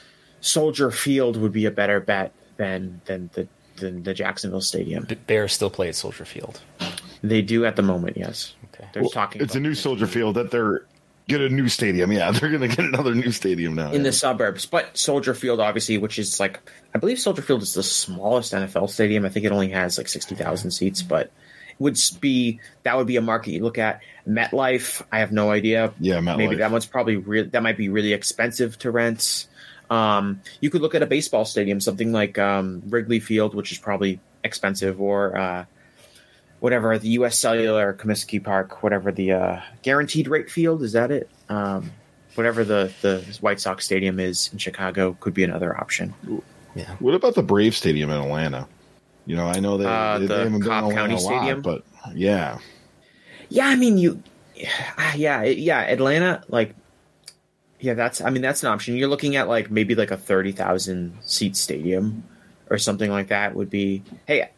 Soldier Field would be a better bet than than the than the Jacksonville Stadium. B- Bears still play at Soldier Field. They do at the moment, yes. Okay. They're Well, talking. it's about a new Soldier Field that they're get a new stadium. Yeah, they're going to get another new stadium now. in yeah. the suburbs, but Soldier Field, obviously, which is like, I believe Soldier Field is the smallest N F L stadium. I think it only has like sixty thousand seats, but it would be, that would be a market you look at. MetLife, I have no idea. Yeah, MetLife. Maybe that one's probably real. That might be really expensive to rent. Um, you could look at a baseball stadium, something like um, Wrigley Field, which is probably expensive, or uh, whatever, the U S Cellular, Comiskey Park, whatever the uh, guaranteed rate field, is that it? Um, whatever the, the White Sox stadium is in Chicago could be another option. Yeah. What about the Brave Stadium in Atlanta? You know, I know they, Uh, they, the they haven't been in Cobb Atlanta County a lot, Stadium? but yeah. Yeah, I mean, you, yeah, yeah, Atlanta, like, yeah, that's, I mean, that's an option. You're looking at like maybe like a thirty thousand seat stadium or something like that would be, hey,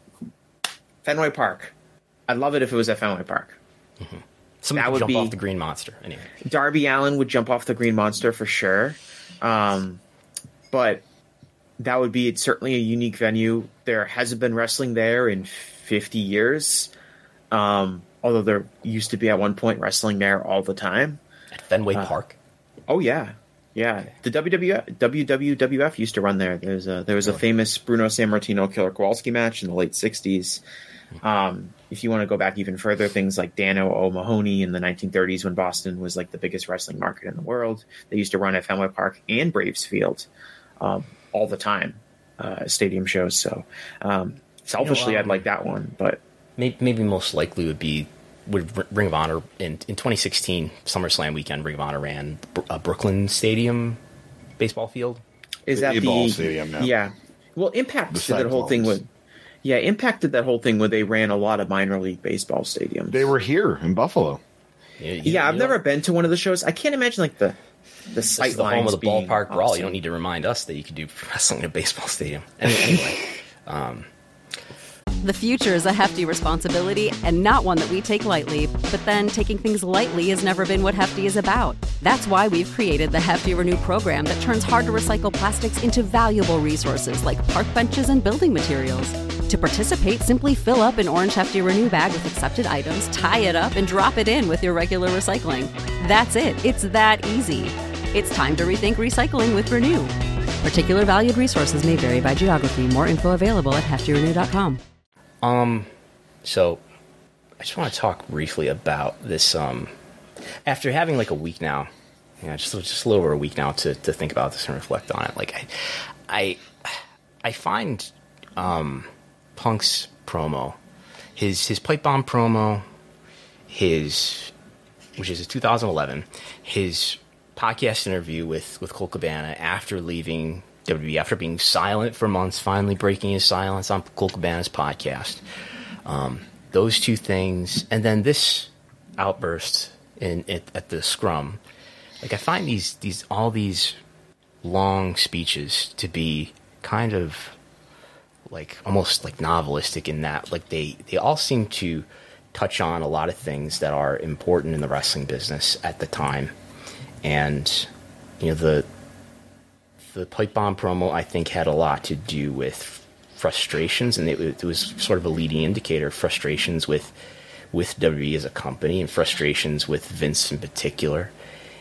Fenway Park. I'd love it if it was at Fenway Park. Somebody That would would jump be- off the Green Monster. Anyway. Darby Allin would jump off the Green Monster for sure. Um, but that would be certainly a unique venue. There hasn't been wrestling there in fifty years. Um, although there used to be at one point wrestling there all the time. At Fenway Park. Oh yeah. Yeah, the W W F used to run there. There's a, there was a famous Bruno Sammartino Killer Kowalski match in the late sixties. Um, if you want to go back even further, things like Dano O'Mahony in the nineteen thirties when Boston was like the biggest wrestling market in the world. They used to run at Fenway Park and Braves Field um, all the time, uh, stadium shows. So um, selfishly, you know, um, I'd like that one, but maybe, maybe most likely would be would Ring of Honor in, in twenty sixteen SummerSlam weekend. Ring of Honor ran a Brooklyn Stadium baseball field. Is that the, the stadium? Yeah. yeah. Well, Impact did that whole thing with. Yeah, Impact did that whole thing where they ran a lot of minor league baseball stadiums. They were here in Buffalo. Yeah, you, yeah I've you never been to one of the shows. I can't imagine like the the sight the home of the ballpark awesome. brawl. You don't need to remind us that you can do wrestling in a baseball stadium. Anyway, um, The future is a hefty responsibility and not one that we take lightly. But then taking things lightly has never been what Hefty is about. That's why we've created the Hefty Renew program that turns hard to recycle plastics into valuable resources like park benches and building materials. To participate, simply fill up an orange Hefty Renew bag with accepted items, tie it up, and drop it in with your regular recycling. That's it. It's that easy. It's time to rethink recycling with Renew. Particular valued resources may vary by geography. More info available at hefty renew dot com. Um, so I just want to talk briefly about this. Um, after having like a week now, you know, just just a little over a week now to to think about this and reflect on it. Like I, I, I find um, Punk's promo, his his pipe bomb promo, his which is his two thousand eleven, his podcast interview with with Colt Cabana after leaving W W E, after being silent for months, finally breaking his silence on Colt Cabana's podcast. Um, those two things, and then this outburst in at, at the Scrum. Like I find these these all these long speeches to be kind of like almost like novelistic in that like they they all seem to touch on a lot of things that are important in the wrestling business at the time, and you know the. The pipe bomb promo, I think, had a lot to do with frustrations, and it, it was sort of a leading indicator of frustrations with with W W E as a company and frustrations with Vince in particular.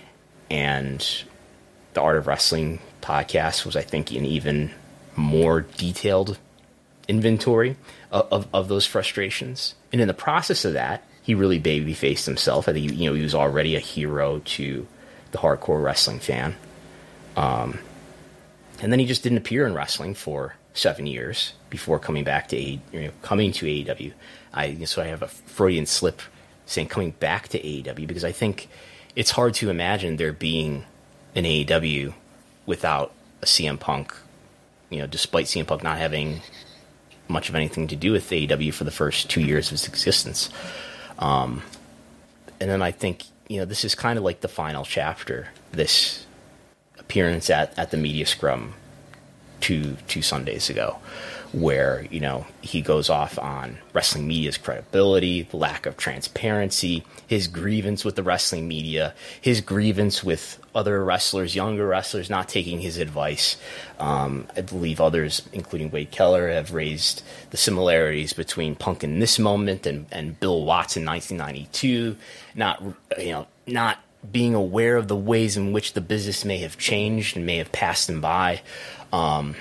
And the Art of Wrestling podcast was, I think, an even more detailed inventory of, of, of those frustrations. And in the process of that, he really babyfaced himself. I think, you know, he was already a hero to the hardcore wrestling fan. Um... And then he just didn't appear in wrestling for seven years before coming back to A, you know, coming to A E W. I so I have a Freudian slip saying coming back to A E W because I think it's hard to imagine there being an A E W without a C M Punk. You know, despite C M Punk not having much of anything to do with A E W for the first two years of its existence. Um, and then I think you know this is kind of like the final chapter. This. Appearance at, at the media scrum two two Sundays ago, where you know he goes off on wrestling media's credibility, the lack of transparency, his grievance with the wrestling media, his grievance with other wrestlers, younger wrestlers, not taking his advice. Um, I believe others, including Wade Keller, have raised the similarities between Punk in this moment and, and Bill Watts in nineteen ninety-two. Not you know not. being aware of the ways in which the business may have changed and may have passed him by. Um,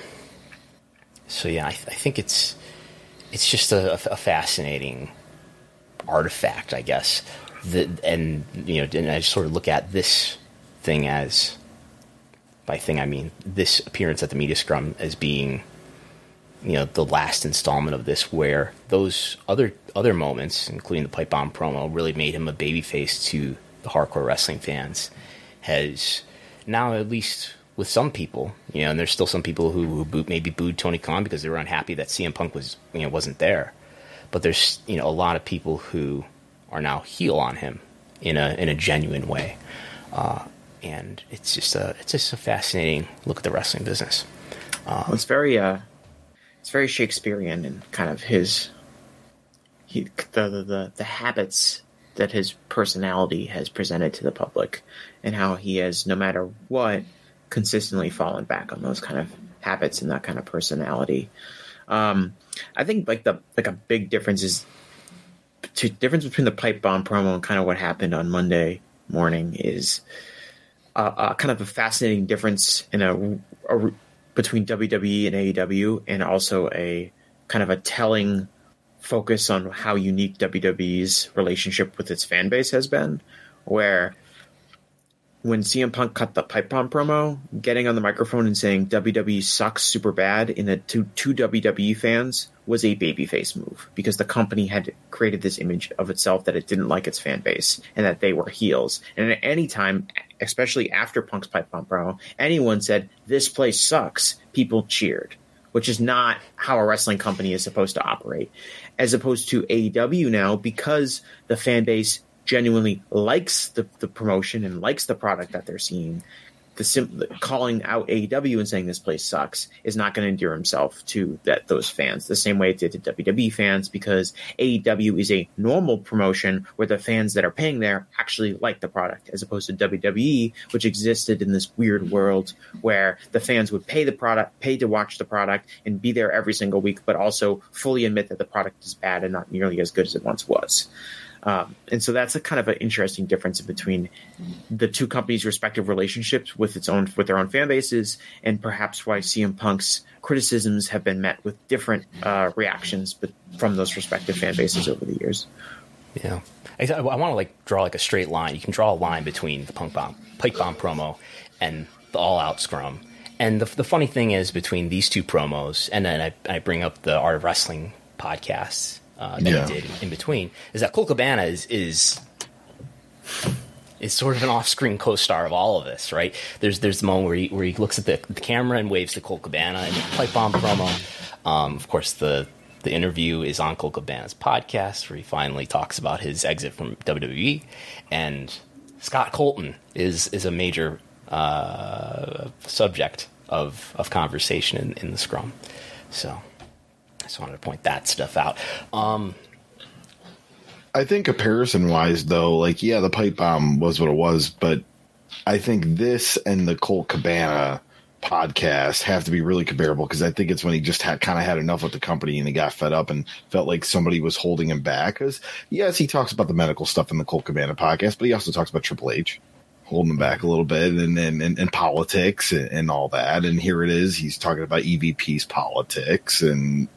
so yeah, I, th- I think it's it's just a, a fascinating artifact, I guess. The, and you know, and I sort of look at this thing as, by thing I mean this appearance at the media scrum as being, you know, the last installment of this, where those other other moments, including the pipe bomb promo, really made him a babyface to the hardcore wrestling fans, has now, at least with some people, you know, and there's still some people who, who boot, maybe booed Tony Khan because they were unhappy that C M Punk was, you know, wasn't there. But there's, you know, a lot of people who are now heel on him in a in a genuine way, uh, and it's just a it's just a fascinating look at the wrestling business. Um, well, it's very uh, it's very Shakespearean in kind of his he the the the, the habits that his personality has presented to the public, and how he has, no matter what, consistently fallen back on those kind of habits and that kind of personality. Um, I think like the like a big difference is to difference between the pipe bomb promo and kind of what happened on Monday morning is a, a kind of a fascinating difference in a, a between W W E and A E W, and also a kind of a telling focus on how unique W W E's relationship with its fan base has been, where when C M Punk cut the pipe bomb promo, getting on the microphone and saying W W E sucks super bad in a, to, to W W E fans was a babyface move, because the company had created this image of itself that it didn't like its fan base and that they were heels. And at any time, especially after Punk's pipe bomb promo, anyone said, this place sucks, people cheered, which is not how a wrestling company is supposed to operate. As opposed to A E W now, because the fan base genuinely likes the, the promotion and likes the product that they're seeing, the sim- calling out A E W and saying this place sucks is not going to endear himself to that those fans the same way it did to W W E fans, because A E W is a normal promotion where the fans that are paying there actually like the product, as opposed to W W E, which existed in this weird world where the fans would pay the product, pay to watch the product and be there every single week, but also fully admit that the product is bad and not nearly as good as it once was. Um, and so that's a kind of an interesting difference between the two companies' respective relationships with its own with their own fan bases, and perhaps why C M Punk's criticisms have been met with different uh, reactions but from those respective fan bases over the years. Yeah, I, I want to like draw like a straight line. You can draw a line between the Punk Bomb, Pipe Bomb promo and the All Out Scrum. And the, the funny thing is, between these two promos, and then I, I bring up the Art of Wrestling podcasts Uh, that yeah. he did in between, is that Colt Cabana is is is sort of an off-screen co-star of all of this, right? There's there's the moment where he where he looks at the, the camera and waves to Colt Cabana in the Pipe Bomb promo. Um, of course, the the interview is on Colt Cabana's podcast, where he finally talks about his exit from W W E, and Scott Colton is is a major uh, subject of of conversation in, in the Scrum. So I just wanted to point that stuff out. Um, I think comparison-wise, though, like, yeah, the pipe bomb was what it was, but I think this and the Colt Cabana podcast have to be really comparable, because I think it's when he just had kind of had enough with the company and he got fed up and felt like somebody was holding him back. Because, yes, he talks about the medical stuff in the Colt Cabana podcast, but he also talks about Triple H holding him back a little bit, and and, and, and politics and, and all that. And here it is. He's talking about E V P's politics and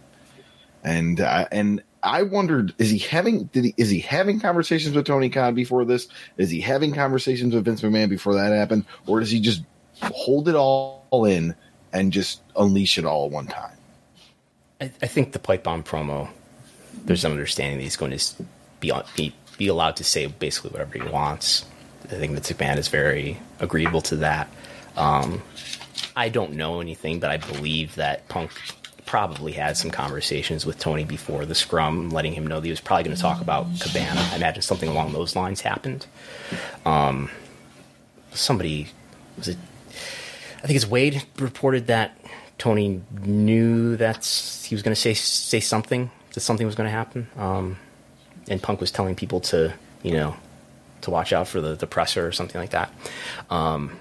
And uh, and I wondered, is he having did he is he having conversations with Tony Khan before this? Is he having conversations with Vince McMahon before that happened, or does he just hold it all in and just unleash it all at one time? I, I think the Pipe Bomb promo, there's an understanding that he's going to be be, be allowed to say basically whatever he wants. I think Vince McMahon is very agreeable to that. Um, I don't know anything, but I believe that Punk probably had some conversations with Tony before the Scrum, letting him know that he was probably going to talk about Cabana. I imagine something along those lines happened. Um, somebody, was it, I think it's Wade, reported that Tony knew that he was going to say say something, that something was going to happen. Um, and Punk was telling people to, you know, to watch out for the, the presser or something like that. Um,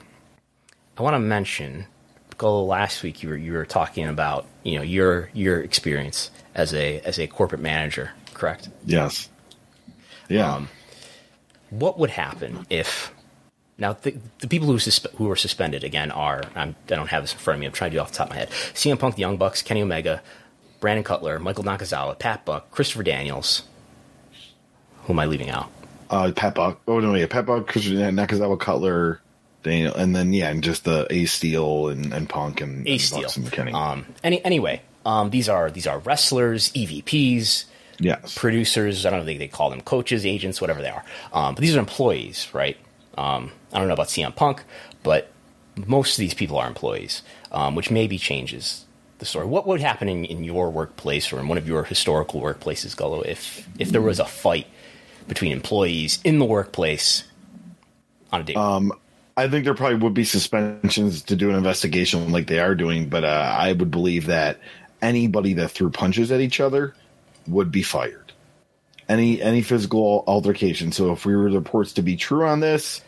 I want to mention, last week you were you were talking about, you know, your your experience as a as a corporate manager, correct? Yes. Yeah. Um, what would happen if now the, the people who suspe- who were suspended again are I'm, I don't have this in front of me. I'm trying to do it off the top of my head. C M Punk, the Young Bucks, Kenny Omega, Brandon Cutler, Michael Nakazawa, Pat Buck, Christopher Daniels. Who am I leaving out? Uh, Pat Buck. Oh no, yeah, Pat Buck, Christopher Nakazawa, Cutler. Daniel, and then yeah, and just the Ace Steel and, and Punk and Ace and Steel. And Kenny. Um, any anyway, um, these are these are wrestlers, E V Ps, yes, producers. I don't think they call them coaches, agents, whatever they are. Um, but these are employees, right? Um, I don't know about C M Punk, but most of these people are employees, um, which maybe changes the story. What would happen in, in your workplace or in one of your historical workplaces, Gullo, if if there was a fight between employees in the workplace on a day? Um. I think there probably would be suspensions to do an investigation like they are doing, but uh, I would believe that anybody that threw punches at each other would be fired. Any any physical altercation. So if we were reports to be true on this,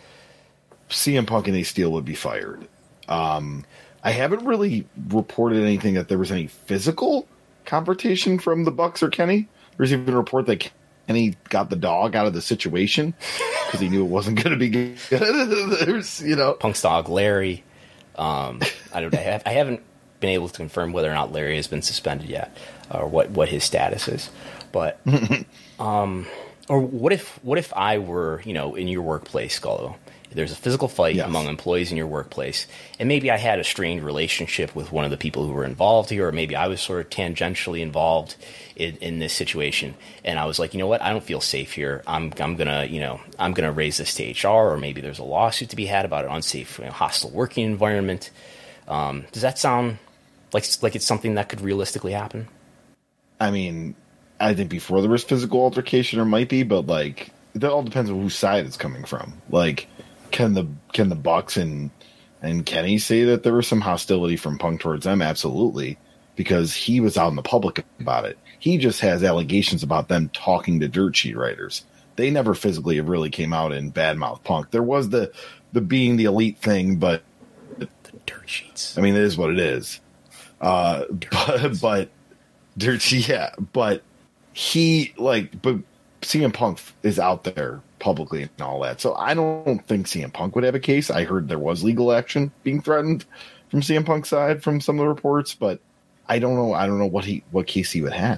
C M Punk and Ace Steel would be fired. Um, I haven't really reported anything that there was any physical confrontation from the Bucks or Kenny. There's even a report that and he got the dog out of the situation because he knew it wasn't going to be good. There's, you know, Punk's dog, Larry. Um, I don't. I, have, I haven't been able to confirm whether or not Larry has been suspended yet, or what, what his status is. But, um, or what if what if I were, you know, in your workplace, Gullo? There's a physical fight yes. among employees in your workplace, and maybe I had a strained relationship with one of the people who were involved here, or maybe I was sort of tangentially involved in, in this situation, and I was like, you know what, I don't feel safe here. I'm I'm gonna, you know, I'm gonna raise this to H R, or maybe there's a lawsuit to be had about an unsafe, you know, hostile working environment. Um, does that sound like like it's something that could realistically happen? I mean, I think before there was physical altercation, there might be, but like that all depends on whose side it's coming from. Like. Can the can the Bucks and and Kenny say that there was some hostility from Punk towards them? Absolutely, because he was out in the public about it. He just has allegations about them talking to dirt sheet writers. They never physically really came out and badmouth Punk. There was the the being the elite thing, but the dirt sheets. I mean, it is what it is. Uh, but but dirt sheet, yeah. But he like, but C M Punk is out there publicly and all that. So I don't think C M Punk would have a case. I heard there was legal action being threatened from C M Punk's side from some of the reports, but I don't know. I don't know what he, what case he would have.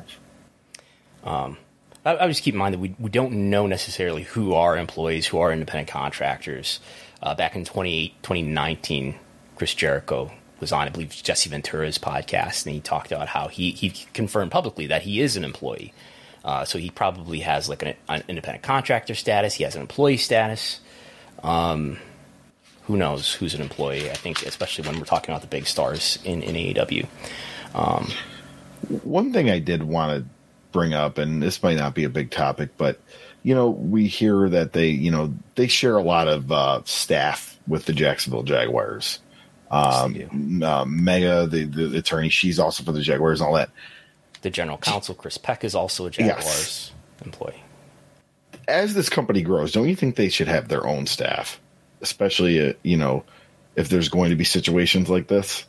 Um, I, I just keep in mind that we, we don't know necessarily who are employees, who are independent contractors. Uh, back in twenty nineteen, Chris Jericho was on, I believe, Jesse Ventura's podcast, and he talked about how he, he confirmed publicly that he is an employee. Uh, so he probably has like an, an independent contractor status. He has an employee status. Um, who knows who's an employee? I think, especially when we're talking about the big stars in, in A E W. Um, One thing I did want to bring up, and this might not be a big topic, but you know, we hear that they, you know, they share a lot of uh, staff with the Jacksonville Jaguars. Um, uh, Mega, the, the attorney, she's also for the Jaguars and all that. The general counsel, Chris Peck, is also a Jaguars yes. employee. As this company grows, don't you think they should have their own staff? Especially, uh, you know, if there's going to be situations like this?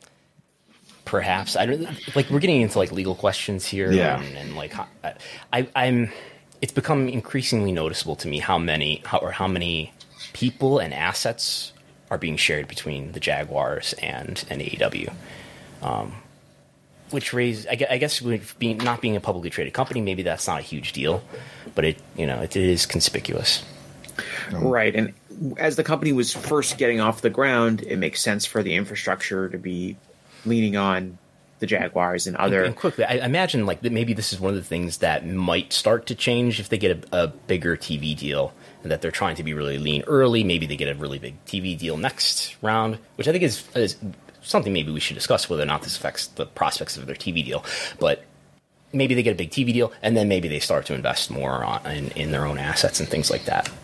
Perhaps. I don't like we're getting into like legal questions here. Yeah. And, and like I, I'm it's become increasingly noticeable to me how many how, or how many people and assets are being shared between the Jaguars and, and A E W. Um, Which raised, I guess, with being not being a publicly traded company, maybe that's not a huge deal, but it, you know, it, it is conspicuous. Right, and as the company was first getting off the ground, it makes sense for the infrastructure to be leaning on the Jaguars and other. And, and quickly, I imagine like that maybe this is one of the things that might start to change if they get a, a bigger T V deal, and that they're trying to be really lean early. Maybe they get a really big T V deal next round, which I think is. is something maybe we should discuss whether or not this affects the prospects of their T V deal. But maybe they get a big T V deal, and then maybe they start to invest more on, in, in their own assets and things like that.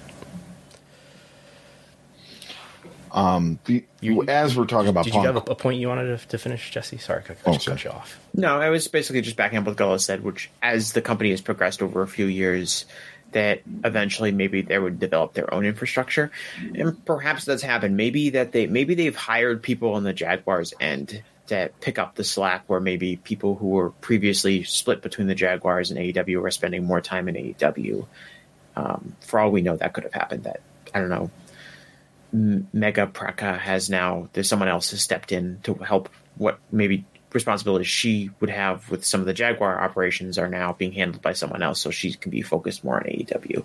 Um, the, you, as we're talking about, did Punk, you have a, a point you wanted to, to finish, Jesse? Sorry, I, I oh, just cut you off. No, I was basically just backing up what Gullo said, which as the company has progressed over a few years, that eventually maybe they would develop their own infrastructure, and perhaps that's happened. Maybe that they maybe they've hired people on the Jaguars end to pick up the slack, where maybe people who were previously split between the Jaguars and A E W are spending more time in A E W. Um, for all we know, that could have happened. That I don't know. Mega Preka has now there's someone else has stepped in to help. What maybe responsibilities she would have with some of the Jaguar operations are now being handled by someone else, so she can be focused more on A E W.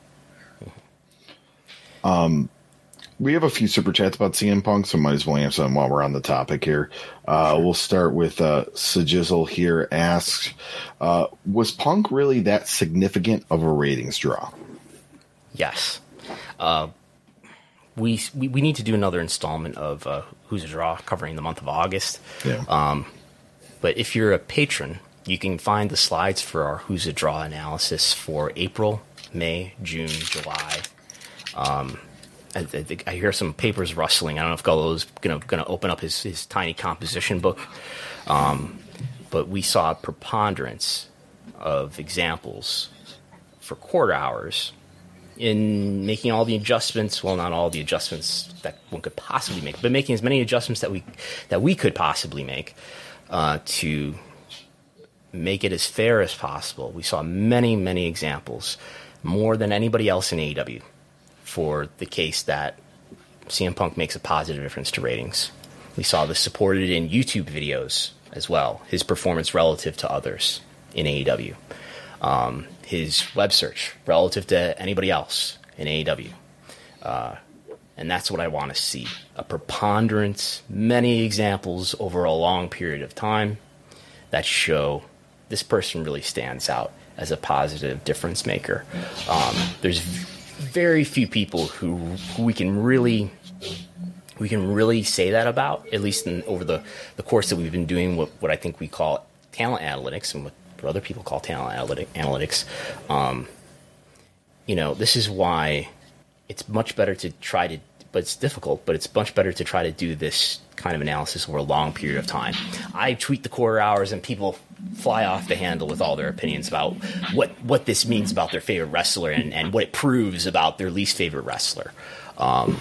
Um, we have a few super chats about C M Punk, so might as well answer them while we're on the topic here. Uh, we'll start with uh, Sajizzle here asks, uh, was Punk really that significant of a ratings draw? Yes. Uh, we, we we need to do another installment of uh, Who's a Draw covering the month of August. Yeah. Um, But if you're a patron, you can find the slides for our Who's a Draw analysis for April, May, June, July. Um, I, I, think I hear some papers rustling. I don't know if Gullo's going to going to open up his, his tiny composition book. Um, but we saw a preponderance of examples for quarter hours in making all the adjustments. Well, not all the adjustments that one could possibly make, but making as many adjustments that we that we could possibly make. Uh, to make it as fair as possible. We saw many, many examples, more than anybody else in A E W, for the case that C M Punk makes a positive difference to ratings. We saw this supported in YouTube videos as well, his performance relative to others in A E W. Um, his web search relative to anybody else in A E W. Uh, and that's what I want to see. A preponderance, many examples over a long period of time that show this person really stands out as a positive difference maker. Um, there's very few people who, who we can really we can really say that about, at least in, over the, the course that we've been doing what, what I think we call talent analytics and what, what other people call talent analytic, analytics. Um, you know, this is why it's much better to try to, but it's difficult, but it's much better to try to do this kind of analysis over a long period of time. I tweet the quarter hours and people fly off the handle with all their opinions about what, what this means about their favorite wrestler and, and what it proves about their least favorite wrestler. Um,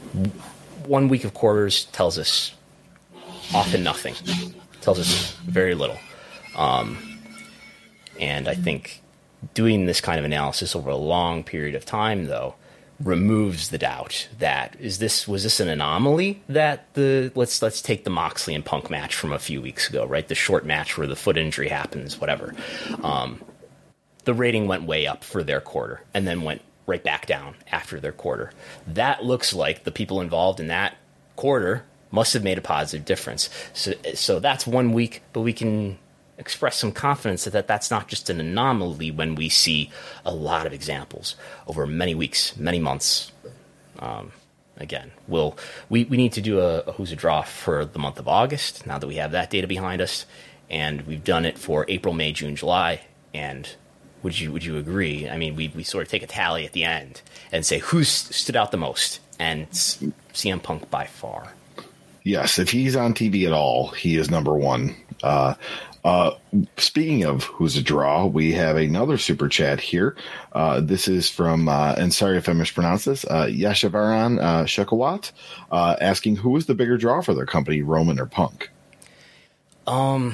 one week of quarters tells us often nothing, tells us very little. Um, and I think doing this kind of analysis over a long period of time, though, removes the doubt that is this was this an anomaly that the let's let's take the Moxley and Punk match from a few weeks ago, right? The short match where the foot injury happens, whatever. Um, the rating went way up for their quarter and then went right back down after their quarter. That looks like the people involved in that quarter must have made a positive difference. So, so that's one week, but we can express some confidence that, that that's not just an anomaly when we see a lot of examples over many weeks, many months. Um, again, we'll, we, we need to do a, a Who's a Draw for the month of August, now that we have that data behind us, and we've done it for April, May, June, July, and would you would you agree? I mean, we, we sort of take a tally at the end and say who's stood out the most, and it's C M Punk by far. Yes, if he's on T V at all, he is number one. Uh, uh, speaking of Who's a Draw, we have another super chat here. Uh, this is from, uh, and sorry if I mispronounce this, uh, Yashavaran uh, Shekawat, uh, asking who was the bigger draw for their company, Roman or Punk? Um,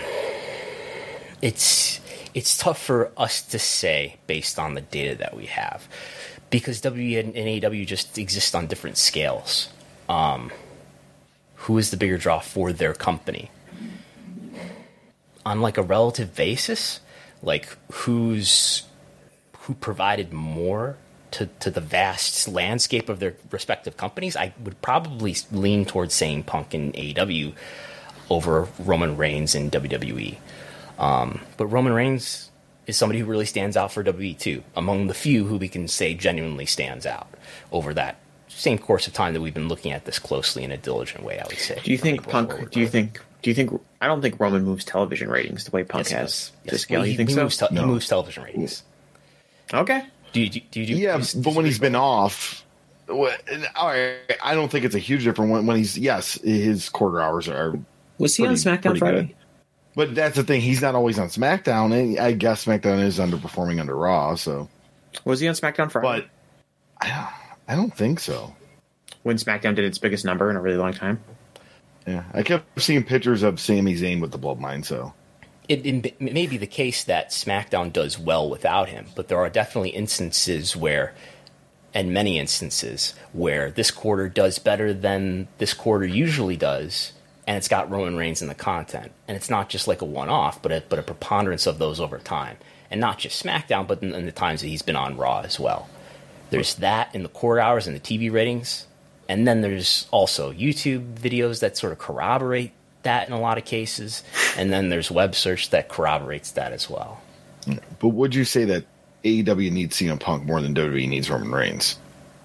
it's it's tough for us to say based on the data that we have, because W W E and A E W just exist on different scales. Um, who is the bigger draw for their company? On like a relative basis, like who's who provided more to, to the vast landscape of their respective companies, I would probably lean towards saying Punk and A E W over Roman Reigns and W W E. Um, but Roman Reigns is somebody who really stands out for W W E too, among the few who we can say genuinely stands out over that same course of time that we've been looking at this closely in a diligent way, I would say. Do you think Punk, forward. do you think, do you think, I don't think Roman moves television ratings the way Punk yes, has yes. to scale. Well, you he, think he so? Moves te- no. He moves television ratings. Okay. Do you do, do you do? Yeah, do you, but when he's been off, well, all right, I don't think it's a huge difference when, when he's, yes, his quarter hours are. Was he pretty, on SmackDown Friday? Good. But that's the thing, he's not always on SmackDown, and I guess SmackDown is underperforming under Raw, so. Was he on SmackDown Friday? But I, I don't think so. When SmackDown did its biggest number in a really long time? Yeah, I kept seeing pictures of Sami Zayn with the Bloodline, so. It, it may be the case that SmackDown does well without him, but there are definitely instances where, and many instances, where this quarter does better than this quarter usually does, and it's got Roman Reigns in the content. And it's not just like a one-off, but a, but a preponderance of those over time. And not just SmackDown, but in, in the times that he's been on Raw as well. There's that in the quarter hours and the T V ratings. And then there's also YouTube videos that sort of corroborate that in a lot of cases. And then there's web search that corroborates that as well. But would you say that A E W needs C M Punk more than W W E needs Roman Reigns?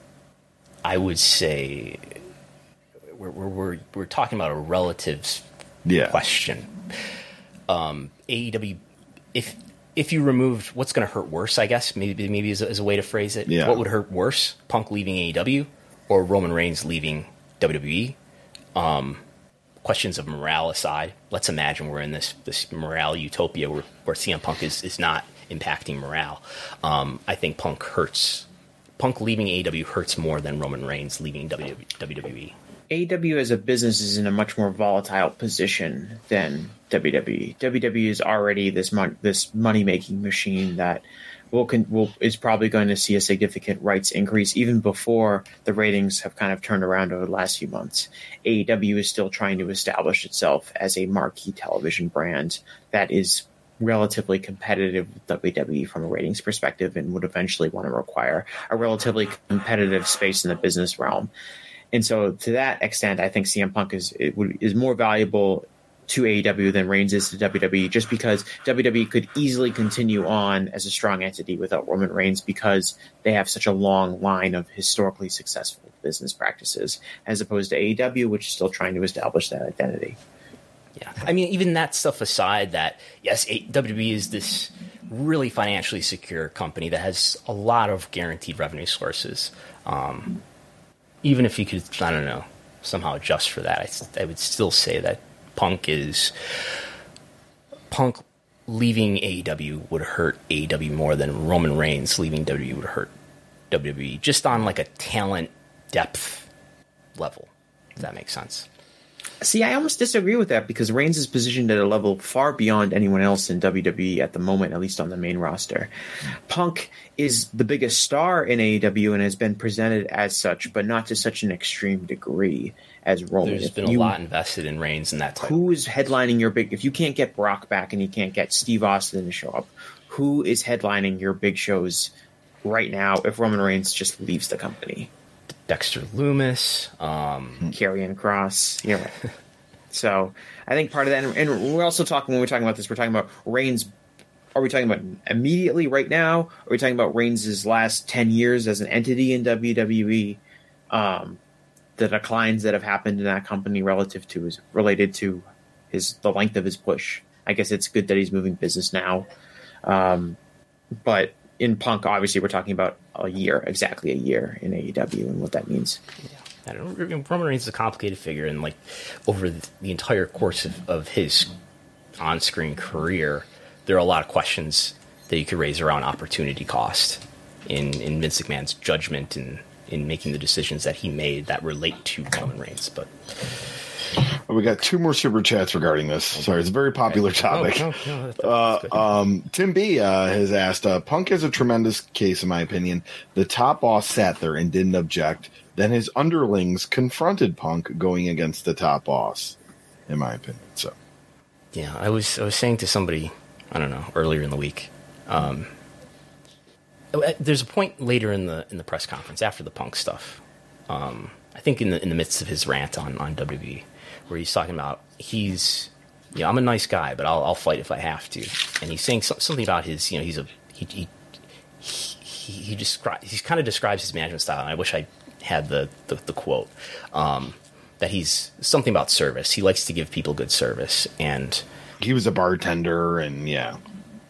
I would say we're we're we're, we're talking about a relative yeah. question. Um, A E W, if if you removed what's going to hurt worse, I guess maybe maybe is a, is a way to phrase it. Yeah. What would hurt worse, Punk leaving A E W or Roman Reigns leaving W W E? Um, questions of morale aside, let's imagine we're in this this morale utopia where, where C M Punk is, is not impacting morale. Um, I think Punk hurts. Punk leaving A E W hurts more than Roman Reigns leaving W W E. A E W as a business is in a much more volatile position than W W E. W W E is already this mon- this money making machine that will con- will is probably going to see a significant rights increase even before the ratings have kind of turned around over the last few months. A E W is still trying to establish itself as a marquee television brand that is relatively competitive with W W E from a ratings perspective and would eventually want to require a relatively competitive space in the business realm. And so to that extent, I think C M Punk is it would, is more valuable to A E W than Reigns is to W W E, just because W W E could easily continue on as a strong entity without Roman Reigns because they have such a long line of historically successful business practices, as opposed to A E W, which is still trying to establish that identity. Yeah, I mean, even that stuff aside, that yes, W W E is this really financially secure company that has a lot of guaranteed revenue sources. Um, even if you could, I don't know, somehow adjust for that, I, I would still say that Punk is Punk leaving A E W would hurt A E W more than Roman Reigns leaving W W E would hurt W W E, just on like a talent depth level, if that makes sense. See, I almost disagree with that because Reigns is positioned at a level far beyond anyone else in W W E at the moment, at least on the main roster. Punk is the biggest star in A E W and has been presented as such, but not to such an extreme degree as Roman. There's if been you, a lot invested in Reigns in that title. Who is headlining your big... If you can't get Brock back and you can't get Steve Austin to show up, who is headlining your big shows right now if Roman Reigns just leaves the company? Dexter Lumis, um, Karrion Kross. Yeah, right. So I think part of that, and, and we're also talking when we're talking about this, we're talking about Reigns. Are we talking about immediately right now? Are we talking about Reigns' last ten years as an entity in W W E? Um, the declines that have happened in that company relative to his related to his the length of his push. I guess it's good that he's moving business now, um, but. In Punk, obviously, we're talking about a year, exactly a year in A E W and what that means. Yeah. I don't know, Roman Reigns is a complicated figure, and like over the, the entire course of, of his on-screen career, there are a lot of questions that you could raise around opportunity cost in, in Vince McMahon's judgment and in making the decisions that he made that relate to Roman Reigns. But we got two more super chats regarding this. Sorry, it's a very popular topic. No, no, no, that's, that's uh, um, Tim B uh, has asked, uh, Punk is a tremendous case, in my opinion. The top boss sat there and didn't object. Then his underlings confronted Punk going against the top boss, in my opinion. So, yeah, I was I was saying to somebody, I don't know, earlier in the week. Um, there's a point later in the in the press conference after the Punk stuff. Um, I think in the in the midst of his rant on on W W E. Where he's talking about he's, you know, I'm a nice guy, but I'll, I'll fight if I have to. And he's saying so, something about his, you know, he's a he he he, he describes he kind of describes his management style. And I wish I had the the, the quote um, that he's something about service. He likes to give people good service, and he was a bartender, and yeah.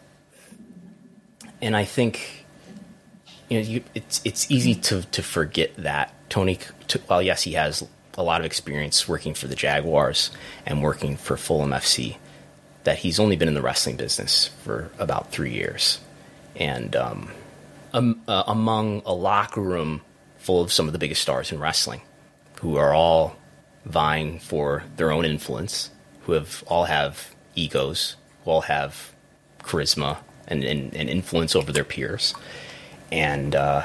And I think, you know, you, it's it's easy to to forget that Tony. To, well, yes, he has a lot of experience working for the Jaguars and working for Fulham F C, that he's only been in the wrestling business for about three years. And um, um, uh, among a locker room full of some of the biggest stars in wrestling, who are all vying for their own influence, who have all have egos, who all have charisma and, and, and influence over their peers. And uh,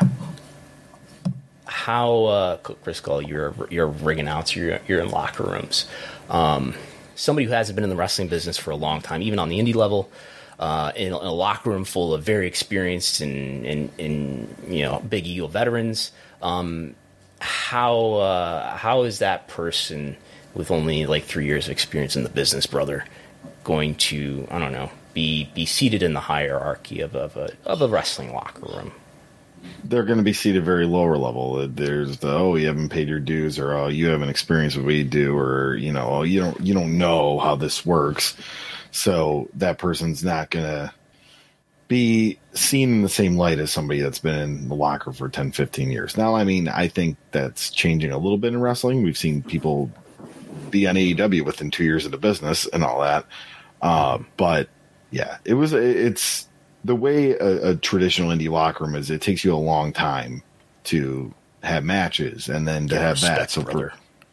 how, uh, Chris Gull, you're a, you're a ring announcer, you're, you're in locker rooms. Um, somebody who hasn't been in the wrestling business for a long time, even on the indie level, uh, in, in a locker room full of very experienced and, and, and you know, big ego veterans, um, how uh, how is that person with only like three years of experience in the business, brother, going to, I don't know, be be seated in the hierarchy of, of a of a wrestling locker room? They're going to be seated very lower level. There's the, oh, you haven't paid your dues, or oh, you haven't experienced what we do, or you know, oh, you don't you don't know how this works. So that person's not going to be seen in the same light as somebody that's been in the locker for ten, fifteen years. Now, I mean, I think that's changing a little bit in wrestling. We've seen people be on A E W within two years of the business and all that. Uh, but yeah, it was, it's the way a, a traditional indie locker room is. It takes you a long time to have matches and then to Get have respect, that. So brother.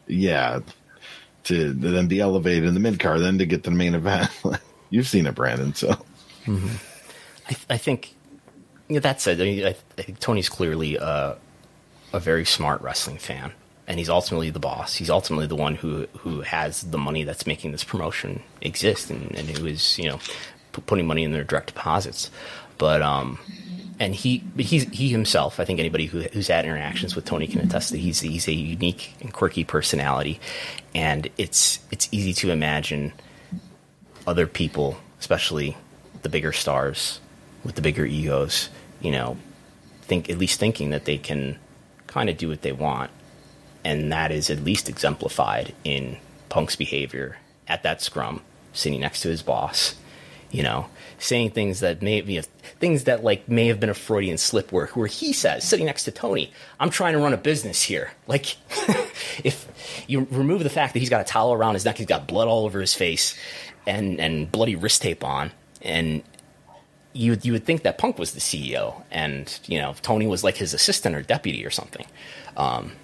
Yeah, to then be elevated in the mid card, then to get to the main event. You've seen it, Brandon. So, mm-hmm. I, I think you know, that said, I, mean, I, I think Tony's clearly uh, a very smart wrestling fan, and he's ultimately the boss. He's ultimately the one who who has the money that's making this promotion exist, and, and who is you know p- putting money in their direct deposits. But um, and he he's he himself. I think anybody who, who's had interactions with Tony can attest that he's he's a unique and quirky personality, and it's it's easy to imagine other people, especially the bigger stars with the bigger egos, you know, think at least thinking that they can kind of do what they want, and that is at least exemplified in Punk's behavior at that scrum, sitting next to his boss, you know, saying things that may be things that like may have been a Freudian slip where where he says, sitting next to Tony, "I'm trying to run a business here." Like, if you remove the fact that he's got a towel around his neck, he's got blood all over his face, and and bloody wrist tape on, and you you would think that Punk was the C E O, and you know Tony was like his assistant or deputy or something. Um,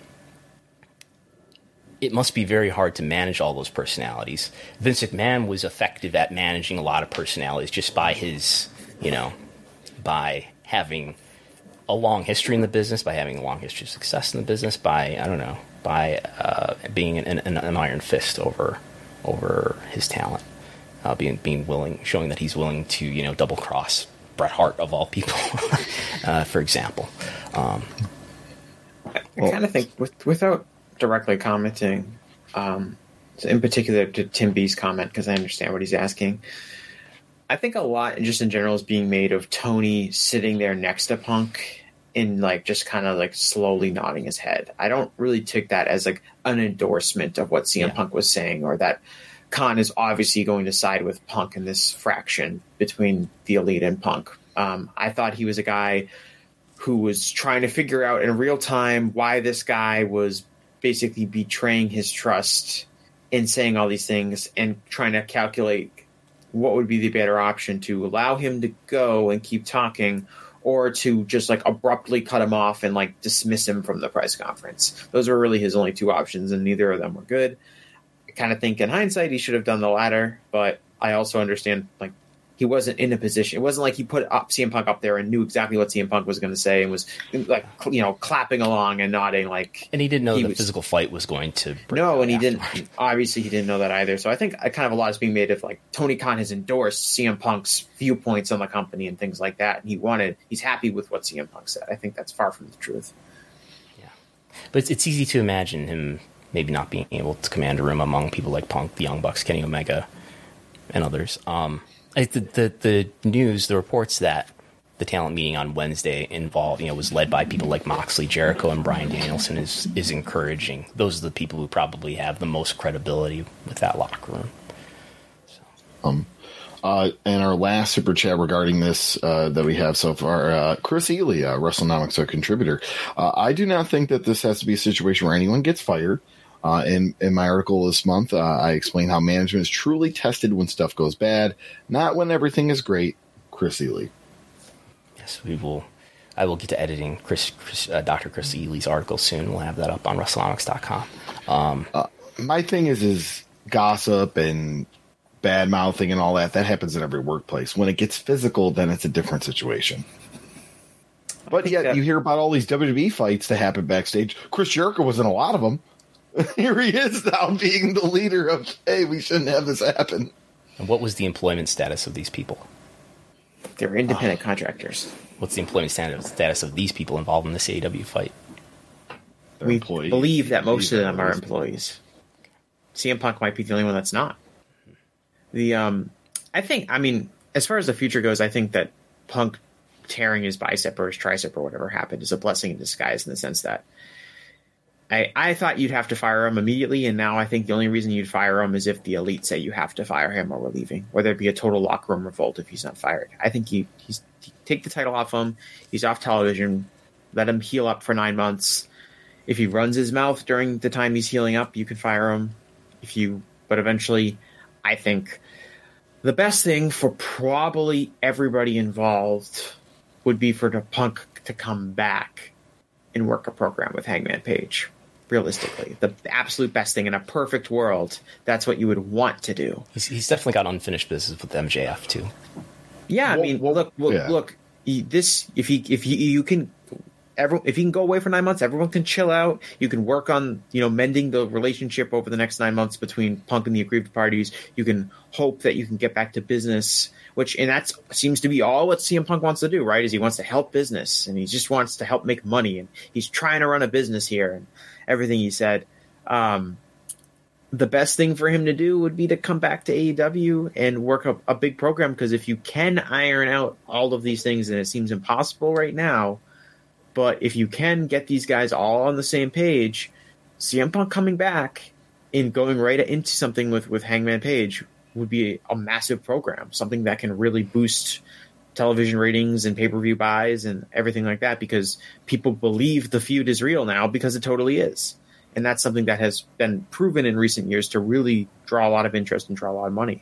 it must be very hard to manage all those personalities. Vince McMahon was effective at managing a lot of personalities just by his, you know, by having a long history in the business, by having a long history of success in the business, by, I don't know, by uh, being an, an, an iron fist over over his talent, uh, being being willing, showing that he's willing to, you know, double cross Bret Hart of all people, uh, for example. Um, I, I kind of think with, without directly commenting, um, in particular to Tim B's comment, because I understand what he's asking. I think a lot, just in general, is being made of Tony sitting there next to Punk and like just kind of like slowly nodding his head. I don't really take that as like an endorsement of what C M yeah. Punk was saying, or that Khan is obviously going to side with Punk in this fraction between the Elite and Punk. Um, I thought he was a guy who was trying to figure out in real time why this guy was basically betraying his trust in saying all these things and trying to calculate what would be the better option, to allow him to go and keep talking, or to just like abruptly cut him off and like dismiss him from the press conference. Those were really his only two options, and neither of them were good. I kind of think in hindsight he should have done the latter, but I also understand like he wasn't in a position. It wasn't like he put up C M Punk up there and knew exactly what C M Punk was going to say and was like, you know, clapping along and nodding like. And he didn't know he the was, physical fight was going to. No, and he didn't. Obviously, he didn't know that either. So I think I kind of a lot is being made of like Tony Khan has endorsed C M Punk's viewpoints on the company and things like that, and he wanted, he's happy with what C M Punk said. I think that's far from the truth. Yeah, but it's, it's easy to imagine him maybe not being able to command a room among people like Punk, the Young Bucks, Kenny Omega, and others. Um. The, the the news, the reports that the talent meeting on Wednesday involved, you know, was led by people like Moxley, Jericho, and Bryan Danielson is is encouraging. Those are the people who probably have the most credibility with that locker room. So. Um, uh, and our last super chat regarding this uh, that we have so far, uh, Chris Ely, uh, WrestleNomics, a contributor. Uh, I do not think that this has to be a situation where anyone gets fired. Uh, in, in my article this month, uh, I explain how management is truly tested when stuff goes bad, not when everything is great. Chris Ely. Yes, we will. I will get to editing Chris, Chris uh, Doctor Chris Ely's article soon. We'll have that up on WrestleNomics dot com. Um, uh, my thing is, is gossip and bad mouthing and all that. That happens in every workplace. When it gets physical, then it's a different situation. But yet, you hear about all these W W E fights that happen backstage. Chris Jericho was in a lot of them. Here he is now being the leader of, hey, we shouldn't have this happen. And what was the employment status of these people? They were independent uh, contractors. What's the employment status of these people involved in this A E W fight? They're we employees. believe that most of them are employees. C M Punk might be the only one that's not. The um, I think, I mean, as far as the future goes, I think that Punk tearing his bicep or his tricep or whatever happened is a blessing in disguise, in the sense that I, I thought you'd have to fire him immediately, and now I think the only reason you'd fire him is if the Elite say you have to fire him or we're leaving, or there'd be a total locker room revolt if he's not fired. I think you he's take the title off him. He's off television. Let him heal up for nine months. If he runs his mouth during the time he's healing up, you can fire him. If you, but eventually, I think the best thing for probably everybody involved would be for the Punk to come back and work a program with Hangman Page. realistically. The absolute best thing in a perfect world, that's what you would want to do. He's, he's definitely got unfinished business with M J F too. Yeah, I Well, mean, well, look, look, yeah. look. he- This if he if he you can. Everyone, if he can go away for nine months, everyone can chill out. You can work on, you know, mending the relationship over the next nine months between Punk and the aggrieved parties. You can hope that you can get back to business, which, and that seems to be all what C M Punk wants to do, right? Is he wants to help business, and he just wants to help make money, and he's trying to run a business here, and everything he said. Um, the best thing for him to do would be to come back to A E W and work a, a big program, because if you can iron out all of these things, and it seems impossible right now, but if you can get these guys all on the same page, C M Punk coming back and going right into something with, with Hangman Page would be a massive program, something that can really boost television ratings and pay-per-view buys and everything like that, because people believe the feud is real now, because it totally is. And that's something that has been proven in recent years to really draw a lot of interest and draw a lot of money.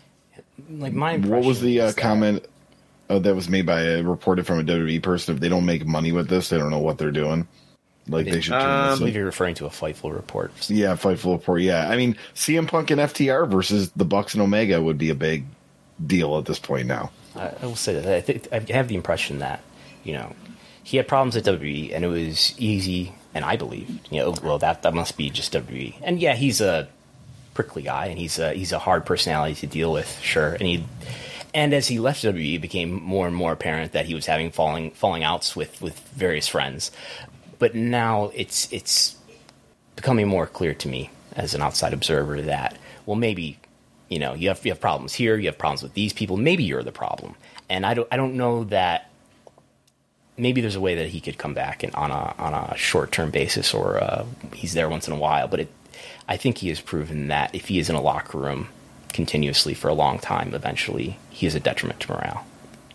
Like my What was the impression uh, is that- comment uh, that was made by a reported from a W W E person? If they don't make money with this, they don't know what they're doing. Like they should turn Um, this I believe in. you're referring to a Fightful report. Yeah, Fightful report. Yeah, I mean C M Punk and F T R versus the Bucks and Omega would be a big deal at this point now. I, I will say that I, think, I have the impression that, you know, he had problems at W W E, and it was easy, and I believe, you know, well, that, that must be just W W E. And yeah, he's a prickly guy, and he's a, he's a hard personality to deal with, sure. And he, and as he left W W E, it became more and more apparent that he was having falling falling outs with, with various friends. But now it's it's becoming more clear to me as an outside observer that, well, maybe, you know, you have you have problems here, you have problems with these people. Maybe you're the problem, and I don't I don't know that. Maybe there's a way that he could come back and on a on a short term basis, or uh, he's there once in a while. But it, I think he has proven that if he is in a locker room continuously for a long time, eventually he is a detriment to morale.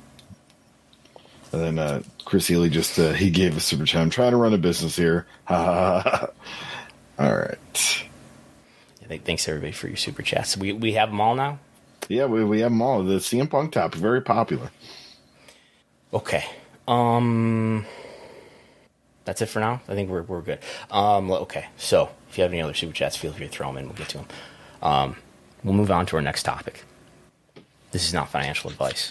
And then uh, Chris Healy just uh, he gave a super chat. I'm trying to run a business here. Ha ha ha. All right. I think, thanks everybody for your super chats. We we have them all now. Yeah, we we have them all. The C M Punk topic, very popular. Okay. Um, that's it for now. I think we're we're good. Um, okay. So if you have any other super chats, feel free to throw them in. We'll get to them. Um, we'll move on to our next topic. This is not financial advice.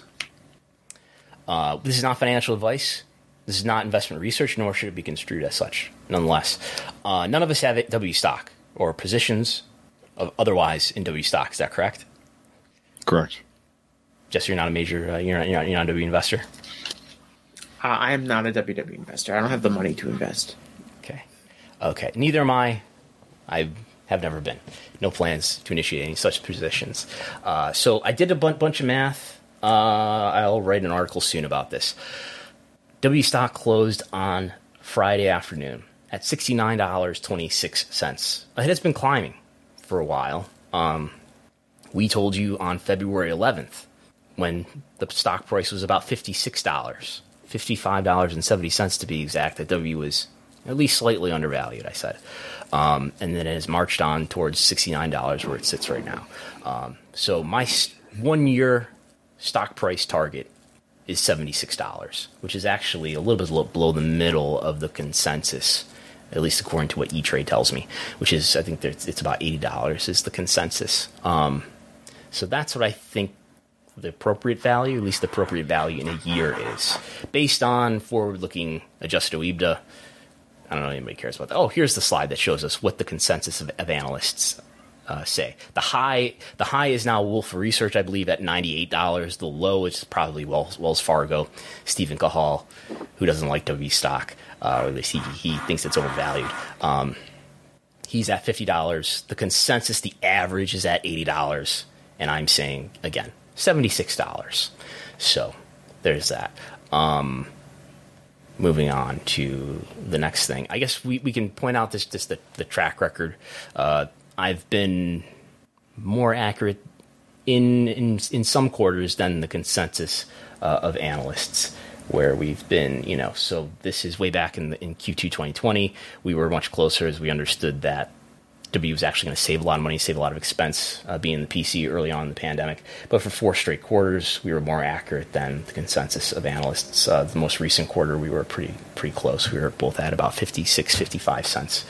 Uh, this is not financial advice. This is not investment research, nor should it be construed as such. Nonetheless, uh, none of us have W stock or positions of otherwise in W stock. Is that correct? Correct. Jesse, you're not a major. Uh, you're not. You're not, you're not a W investor. Uh, I am not a W W E investor. I don't have the money to invest. Okay. Okay. Neither am I. I have never been. No plans to initiate any such positions. Uh, so I did a bu- bunch of math. Uh, I'll write an article soon about this. W stock closed on Friday afternoon at sixty-nine dollars and twenty-six cents. It has been climbing for a while. Um, we told you on February eleventh, when the stock price was about fifty-six dollars, fifty-five dollars and seventy cents to be exact, that W was at least slightly undervalued, I said. Um, and then it has marched on towards sixty-nine dollars where it sits right now. Um, so my st- one-year stock price target is seventy-six dollars, which is actually a little bit below the middle of the consensus, at least according to what E-Trade tells me, which is, I think that it's about eighty dollars is the consensus. Um, so that's what I think the appropriate value, at least the appropriate value in a year is, based on forward-looking adjusted EBITDA. I don't know if anybody cares about that. Oh, here's the slide that shows us what the consensus of, of analysts uh, say. The high the high is now Wolf Research, I believe, at ninety-eight dollars. The low is probably Wells, Wells Fargo. Stephen Cahall, who doesn't like W stock, uh, or at least he, he thinks it's overvalued. Um, he's at fifty dollars. The consensus, the average, is at eighty dollars. And I'm saying, again, seventy-six dollars. So there's that. Um, moving on to the next thing. I guess we, we can point out this, this the, the track record. Uh, I've been more accurate in, in in some quarters than the consensus uh, of analysts, where we've been, you know, so this is way back in the, in Q two twenty twenty. We were much closer as we understood that W was actually going to save a lot of money, save a lot of expense, uh, being the P C early on in the pandemic. But for four straight quarters, we were more accurate than the consensus of analysts. Uh, the most recent quarter, we were pretty pretty close. We were both at about fifty-six, fifty-five cents.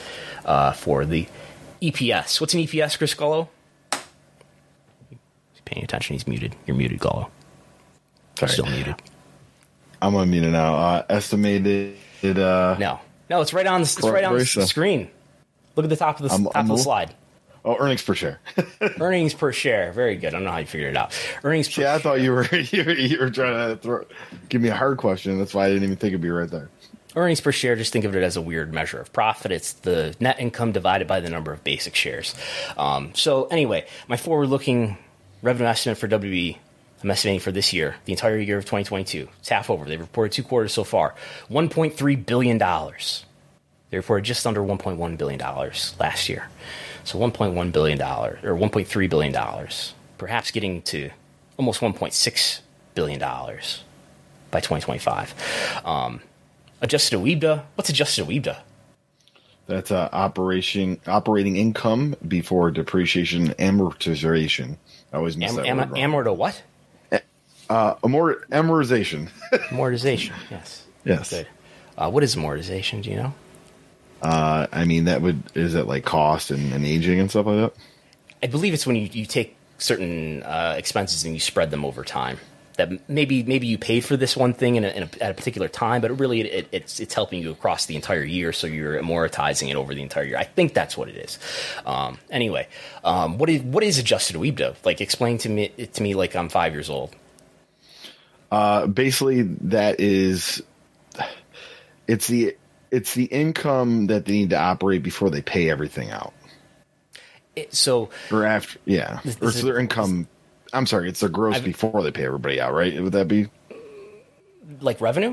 uh, for the E P S. What's an E P S, Chris Gullo? He's paying attention. He's muted. You're muted, Gullo. Sorry. Still muted. I'm unmuted now. Uh, estimated. Uh, no, no, it's right on. The, it's right on the screen. Look at the top of the I'm, top I'm of the slide. Oh, earnings per share. Earnings per share. Very good. I don't know how you figured it out. Earnings per yeah, share. I thought you were you were, you were trying to throw, give me a hard question. That's why I didn't even think it'd be right there. Earnings per share, just think of it as a weird measure of profit. It's the net income divided by the number of basic shares. Um, so anyway, my forward-looking revenue estimate for W W E, I'm estimating for this year, the entire year of twenty twenty-two. It's half over. They've reported two quarters so far. one point three billion dollars. They reported just under one point one billion dollars last year. So one point one billion dollars, or one point three billion dollars, perhaps getting to almost one point six billion dollars by twenty twenty-five. Um, adjusted OIBDA, what's adjusted OIBDA? That's uh, operation operating income before depreciation and amortization. I always miss Am, that am, word wrong. Amorto what? Uh, amort- amortization. Amortization, yes. Yes. Good. Uh, what is amortization, do you know? Uh, I mean, that would is it like cost and, and aging and stuff like that? I believe it's when you, you take certain uh, expenses and you spread them over time. That maybe maybe you paid for this one thing in a, in a, at a particular time, but really it, it, it's it's helping you across the entire year, so you're amortizing it over the entire year. I think that's what it is. Um, anyway, um, what is what is adjusted OIBDA? Like, explain to me to me like I'm five years old. Uh, basically, that is it's the it's the income that they need to operate before they pay everything out. It, so or after, yeah, this, or it's their income. This, I'm sorry, it's their gross I've, before they pay everybody out, right? Would that be like revenue?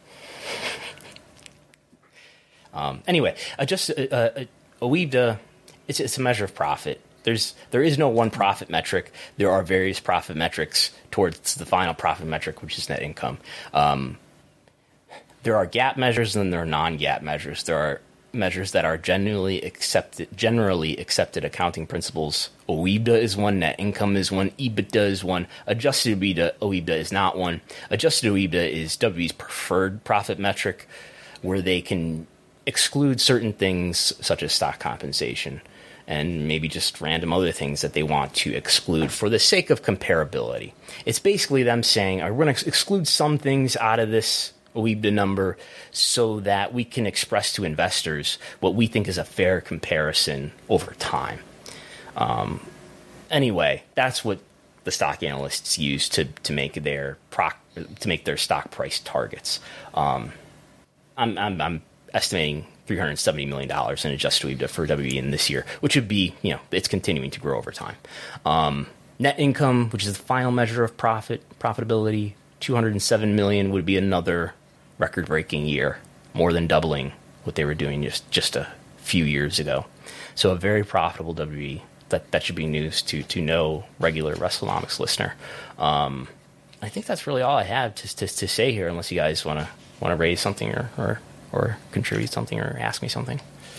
um, anyway, uh, just uh, uh, OIBDA, it's it's a measure of profit. There's there is no one profit metric. There are various profit metrics towards the final profit metric, which is net income. Um, there are GAAP measures and there are non-GAAP measures. There are measures that are generally accepted, generally accepted accounting principles. OIBDA is one, net income is one, EBITDA is one, adjusted OIBDA, OIBDA is not one. Adjusted OIBDA is W W E's preferred profit metric, where they can exclude certain things such as stock compensation and maybe just random other things that they want to exclude for the sake of comparability. It's basically them saying, we're going to exclude some things out of this OIBDA number so that we can express to investors what we think is a fair comparison over time. Um, anyway, that's what the stock analysts use to to make their proc, to make their stock price targets. Um, I'm, I'm I'm estimating three hundred seventy million dollars in adjusted OIBDA for W W E in this year, which would be, you know, it's continuing to grow over time. Um, net income, which is the final measure of profit profitability, two hundred seven million dollars would be another record-breaking year, more than doubling what they were doing just, just a few years ago. So a very profitable W W E. That that should be news to to no regular WrestleNomics listener. Um, I think that's really all I have to to, to say here, unless you guys want to want to raise something or, or or contribute something or ask me something.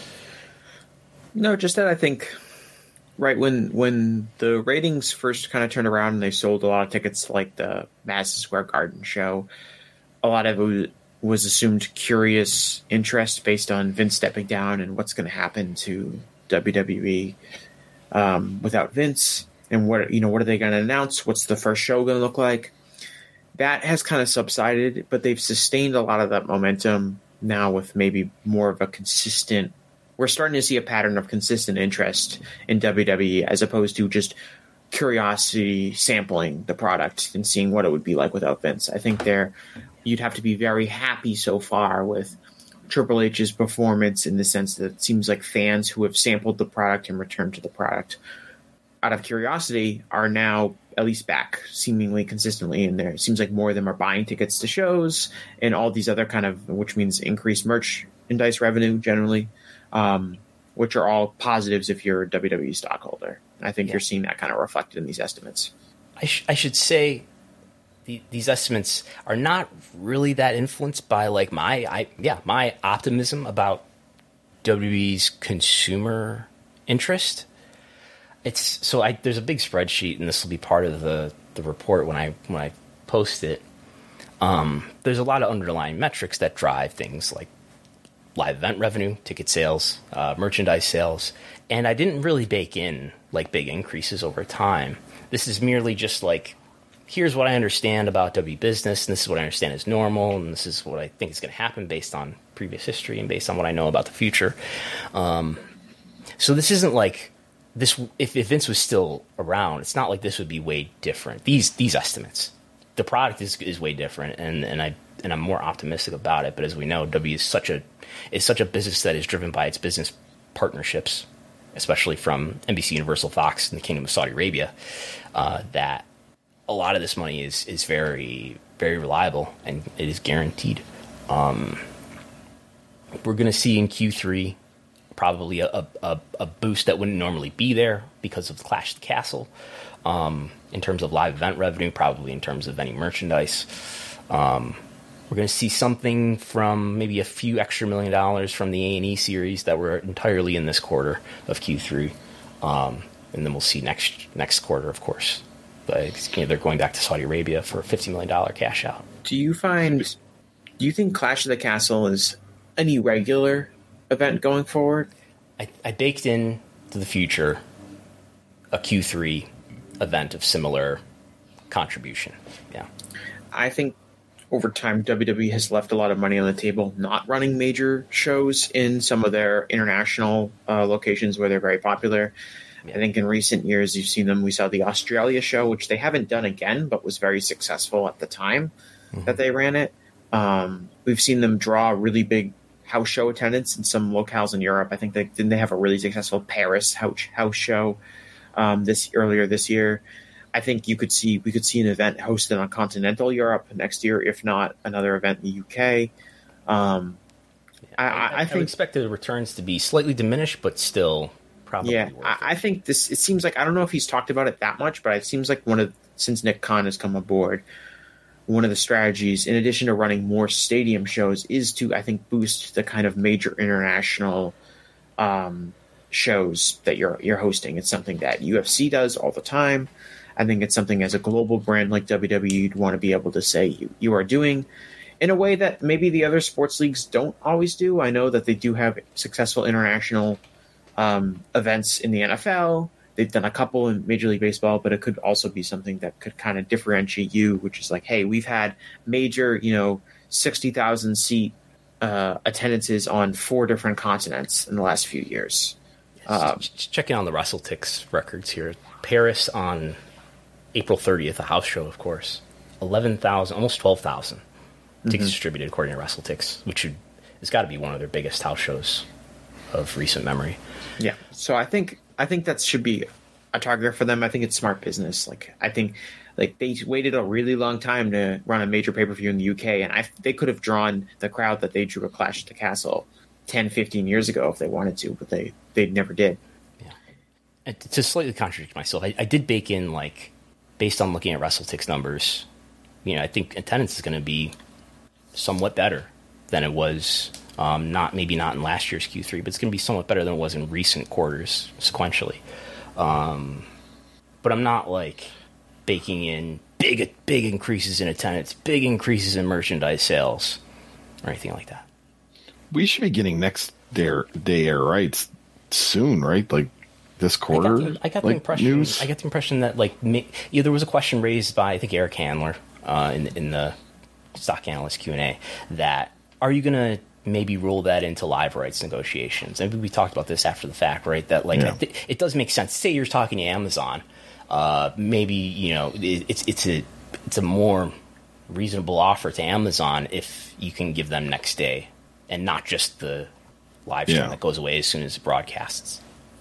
No, just that I think right when when the ratings first kind of turned around and they sold a lot of tickets, like the Madison Square Garden show, a lot of it was assumed curious interest based on Vince stepping down and what's going to happen to W W E um, without Vince, and what you know what are they going to announce? What's the first show going to look like? That has kind of subsided, but they've sustained a lot of that momentum now with maybe more of a consistent. We're starting to see a pattern of consistent interest in W W E as opposed to just curiosity sampling the product and seeing what it would be like without Vince. I think there you'd have to be very happy so far with Triple H's performance, in the sense that it seems like fans who have sampled the product and returned to the product out of curiosity are now at least back seemingly consistently in there. It seems like more of them are buying tickets to shows and all these other kind of, which means increased merchandise revenue generally, um, which are all positives if you're a W W E stockholder. I think yeah. You're seeing that kind of reflected in these estimates. I, sh- I should say the, these estimates are not really that influenced by like my, I yeah, my optimism about W W E's consumer interest. It's so I there's a big spreadsheet, and this will be part of the, the report when I when I post it. Um, there's a lot of underlying metrics that drive things like live event revenue, ticket sales, uh, merchandise sales, and I didn't really bake in like big increases over time. This is merely just like, here's what I understand about W business, and this is what I understand is normal, and this is what I think is going to happen based on previous history and based on what I know about the future. Um, so this isn't like this. If, if Vince was still around, it's not like this would be way different. These these estimates, the product is is way different, and and I and I'm more optimistic about it. But as we know, W is such a is such a business that is driven by its business partnerships, especially from N B C Universal, Fox, and the Kingdom of Saudi Arabia, uh, that a lot of this money is is very, very reliable, and it is guaranteed. Um, we're going to see in Q three probably a, a, a boost that wouldn't normally be there because of Clash of the Castle, um, in terms of live event revenue, probably in terms of any merchandise. Um, we're going to see something from maybe a few extra million dollars from the A and E series that were entirely in this quarter of Q three. Um, and then we'll see next next quarter, of course. But, you know, they're going back to Saudi Arabia for a fifty million dollars cash out. Do you find, do you think Clash of the Castle is any regular event going forward? I, I baked in to the future a Q three event of similar contribution. Yeah. I think over time, W W E has left a lot of money on the table, not running major shows in some of their international uh, locations where they're very popular. I think in recent years, you've seen them. We saw the Australia show, which they haven't done again, but was very successful at the time mm-hmm. that they ran it. Um, we've seen them draw really big house show attendance in some locales in Europe. I think they didn't they have a really successful Paris house, house show um, this earlier this year. I think you could see we could see an event hosted on continental Europe next year, if not another event in the U K. Um, yeah, I, I, I, I think expect the returns to be slightly diminished, but still. Probably yeah, I, I think this. It seems like I don't know if he's talked about it that much, but it seems like one of since Nick Khan has come aboard, one of the strategies, in addition to running more stadium shows, is to I think boost the kind of major international um, shows that you're you're hosting. It's something that U F C does all the time. I think it's something as a global brand like W W E, you'd want to be able to say you, you are doing in a way that maybe the other sports leagues don't always do. I know that they do have successful international Um, events in the N F L. They've done a couple in Major League Baseball, but it could also be something that could kind of differentiate you, which is like, hey, we've had major, you know, sixty thousand seat uh, attendances on four different continents in the last few years. Um, just checking on the WrestleTix records here. Paris on April thirtieth, a house show, of course. eleven thousand, almost twelve thousand tickets mm-hmm. distributed according to WrestleTix, which should, has got to be one of their biggest house shows of recent memory. Yeah, so I think I think that should be a target for them. I think it's smart business. Like I think, like they waited a really long time to run a major pay per view in the U K, and I they could have drawn the crowd that they drew at Clash at the Castle ten, fifteen years ago if they wanted to, but they they never did. Yeah, and to slightly contradict myself, I, I did bake in like based on looking at WrestleTix numbers. You know, I think attendance is going to be somewhat better than it was. Um, not maybe not in last year's Q three, but it's going to be somewhat better than it was in recent quarters sequentially. Um, but I'm not like baking in big big increases in attendance, big increases in merchandise sales, or anything like that. We should be getting next day, day air rights soon, right? Like this quarter. I got the, I got like the impression. news? I got the impression that like yeah, there was a question raised by I think Eric Handler uh, in in the stock analyst Q and A that are you going to maybe roll that into live rights negotiations. And we talked about this after the fact, right? That like yeah. th- it does make sense. Say you're talking to Amazon, uh, maybe you know it, it's it's a it's a more reasonable offer to Amazon if you can give them next day and not just the live stream yeah. that goes away as soon as it broadcasts.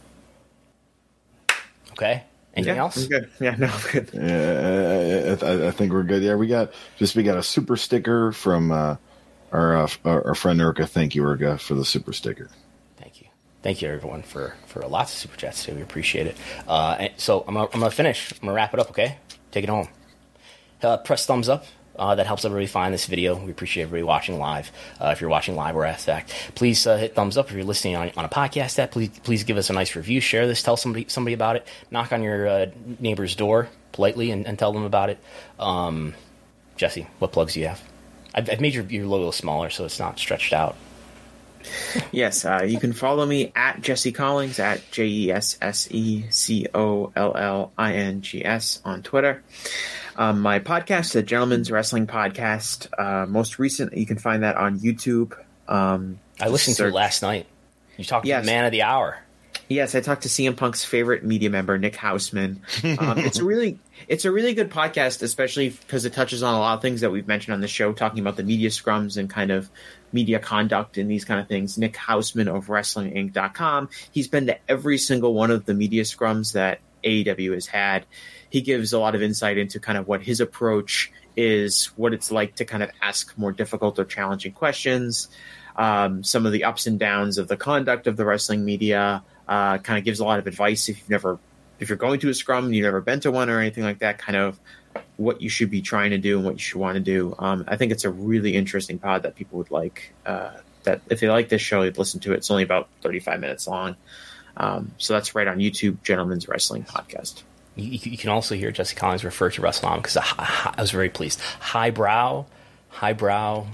Okay. Anything yeah, else? I'm good. Yeah, no, I'm good. Yeah, I, I think we're good. Yeah, we got just we got a super sticker from. Uh, Our, uh, our friend Erica, thank you, Erica, for the super sticker. Thank you. Thank you, everyone, for, for lots of super chats today. We appreciate it. Uh, so I'm going to finish. I'm going to wrap it up, okay? Take it home. Uh, press thumbs up. Uh, that helps everybody find this video. We appreciate everybody watching live. Uh, if you're watching live or after fact, please uh, hit thumbs up. If you're listening on, on a podcast app, please please give us a nice review. Share this. Tell somebody somebody about it. Knock on your uh, neighbor's door politely and, and tell them about it. Um, Jesse, what plugs do you have? I've, I've made your, your logo smaller so it's not stretched out. Yes, uh, you can follow me at Jesse Collins, at J E S S E C O L L I N G S on Twitter. Um, my podcast, the Gentleman's Wrestling Podcast, uh, most recent, you can find that on YouTube. Um, I listened to it last night. You talked Yes. to the man of the hour. Yes, I talked to C M Punk's favorite media member, Nick Hausman. Um, it's a really, it's a really good podcast, especially because it touches on a lot of things that we've mentioned on the show, talking about the media scrums and kind of media conduct and these kind of things. Nick Hausman of Wrestling Inc dot com. He's been to every single one of the media scrums that A E W has had. He gives a lot of insight into kind of what his approach is, what it's like to kind of ask more difficult or challenging questions, um, some of the ups and downs of the conduct of the wrestling media. Uh, kind of gives a lot of advice if you've never, if you're going to a scrum and you've never been to one or anything like that, kind of what you should be trying to do and what you should want to do. Um, I think it's a really interesting pod that people would like, uh, that if they like this show, they'd listen to it. It's only about thirty-five minutes long. Um, so that's right on YouTube, Gentleman's Wrestling Podcast. You, you can also hear Jesse Collins refer to WrestleNomics because I, I was very pleased. Highbrow, highbrow,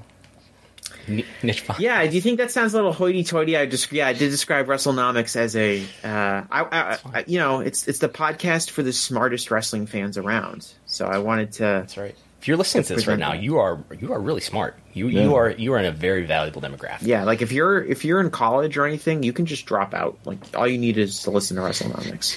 niche. Yeah, do you think that sounds a little hoity-toity? I just yeah, I did describe WrestleNomics as a, uh, I, I, I, you know, it's it's the podcast for the smartest wrestling fans around. So I wanted to. That's right. If you're listening to this right now, you are you are really smart. You Yeah. you are you are in a very valuable demographic. Yeah, like if you're if you're in college or anything, you can just drop out. Like all you need is to listen to WrestleNomics.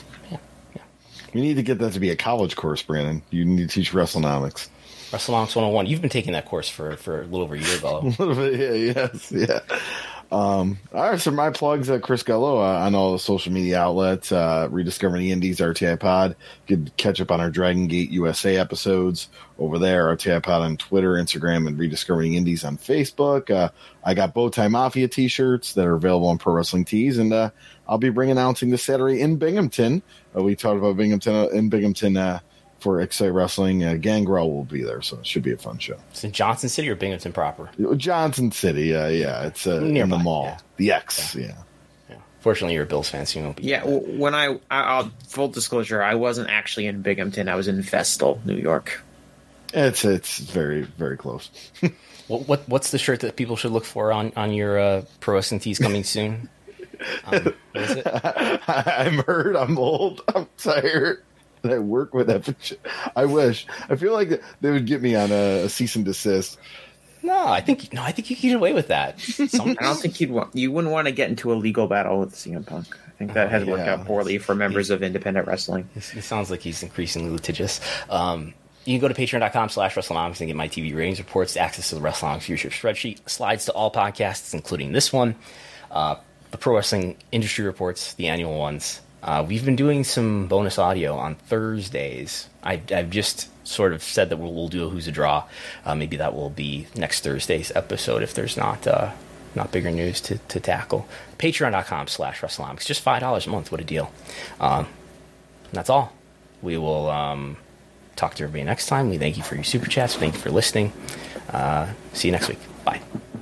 You need to get that to be a college course, Brandon. You need to teach WrestleNomics. WrestleNomics one oh one. You've been taking that course for, for a little over a year ago. A little bit, yeah, yes, yeah. Um, all right, so my plugs at Chris Gallo uh, on all the social media outlets, uh, Rediscovering the Indies, R T I Pod. You can catch up on our Dragon Gate U S A episodes over there, R T I Pod on Twitter, Instagram, and Rediscovering Indies on Facebook. Uh, I got Bowtie Mafia t-shirts that are available on Pro Wrestling Tees, and uh, I'll be bringing announcing this Saturday in Binghamton. Uh, we talked about Binghamton uh, in Binghamton uh, for Excite Wrestling. Uh, Gangrel will be there, so it should be a fun show. It's in Johnson City or Binghamton proper? Johnson City, uh, yeah, it's uh, in Nearby, the mall. yeah. The X, yeah. Yeah. Fortunately, you're a Bills fan, so you won't be. Yeah, w- when I, I I'll, full disclosure, I wasn't actually in Binghamton. I was in Vestal, New York. It's it's very very close. What, what what's the shirt that people should look for on on your uh, Pro Wrestling Tees coming soon? Um, what is it? I'm hurt. I'm old. I'm tired. I work with that. I wish. I feel like they would get me on a, a cease and desist. No, I think no, I think you can get away with that. Some, I don't think you'd want, you wouldn't want to get into a legal battle with C M Punk. I think that has Oh, worked yeah. out poorly for members of independent wrestling. It sounds like he's increasingly litigious. Um, you can go to patreon.com slash WrestleNomics and get my T V ratings reports, access to the WrestleNomics viewership spreadsheet, slides to all podcasts, including this one, uh, the Pro Wrestling Industry Reports, the annual ones. Uh, we've been doing some bonus audio on Thursdays. I, I've just sort of said that we'll, we'll do a Who's a Draw. Uh, maybe that will be next Thursday's episode if there's not uh, not bigger news to, to tackle. Patreon.com slash WrestleNomics. Just five dollars a month. What a deal. Um, that's all. We will um, talk to everybody next time. We thank you for your super chats. Thank you for listening. Uh, see you next week. Bye.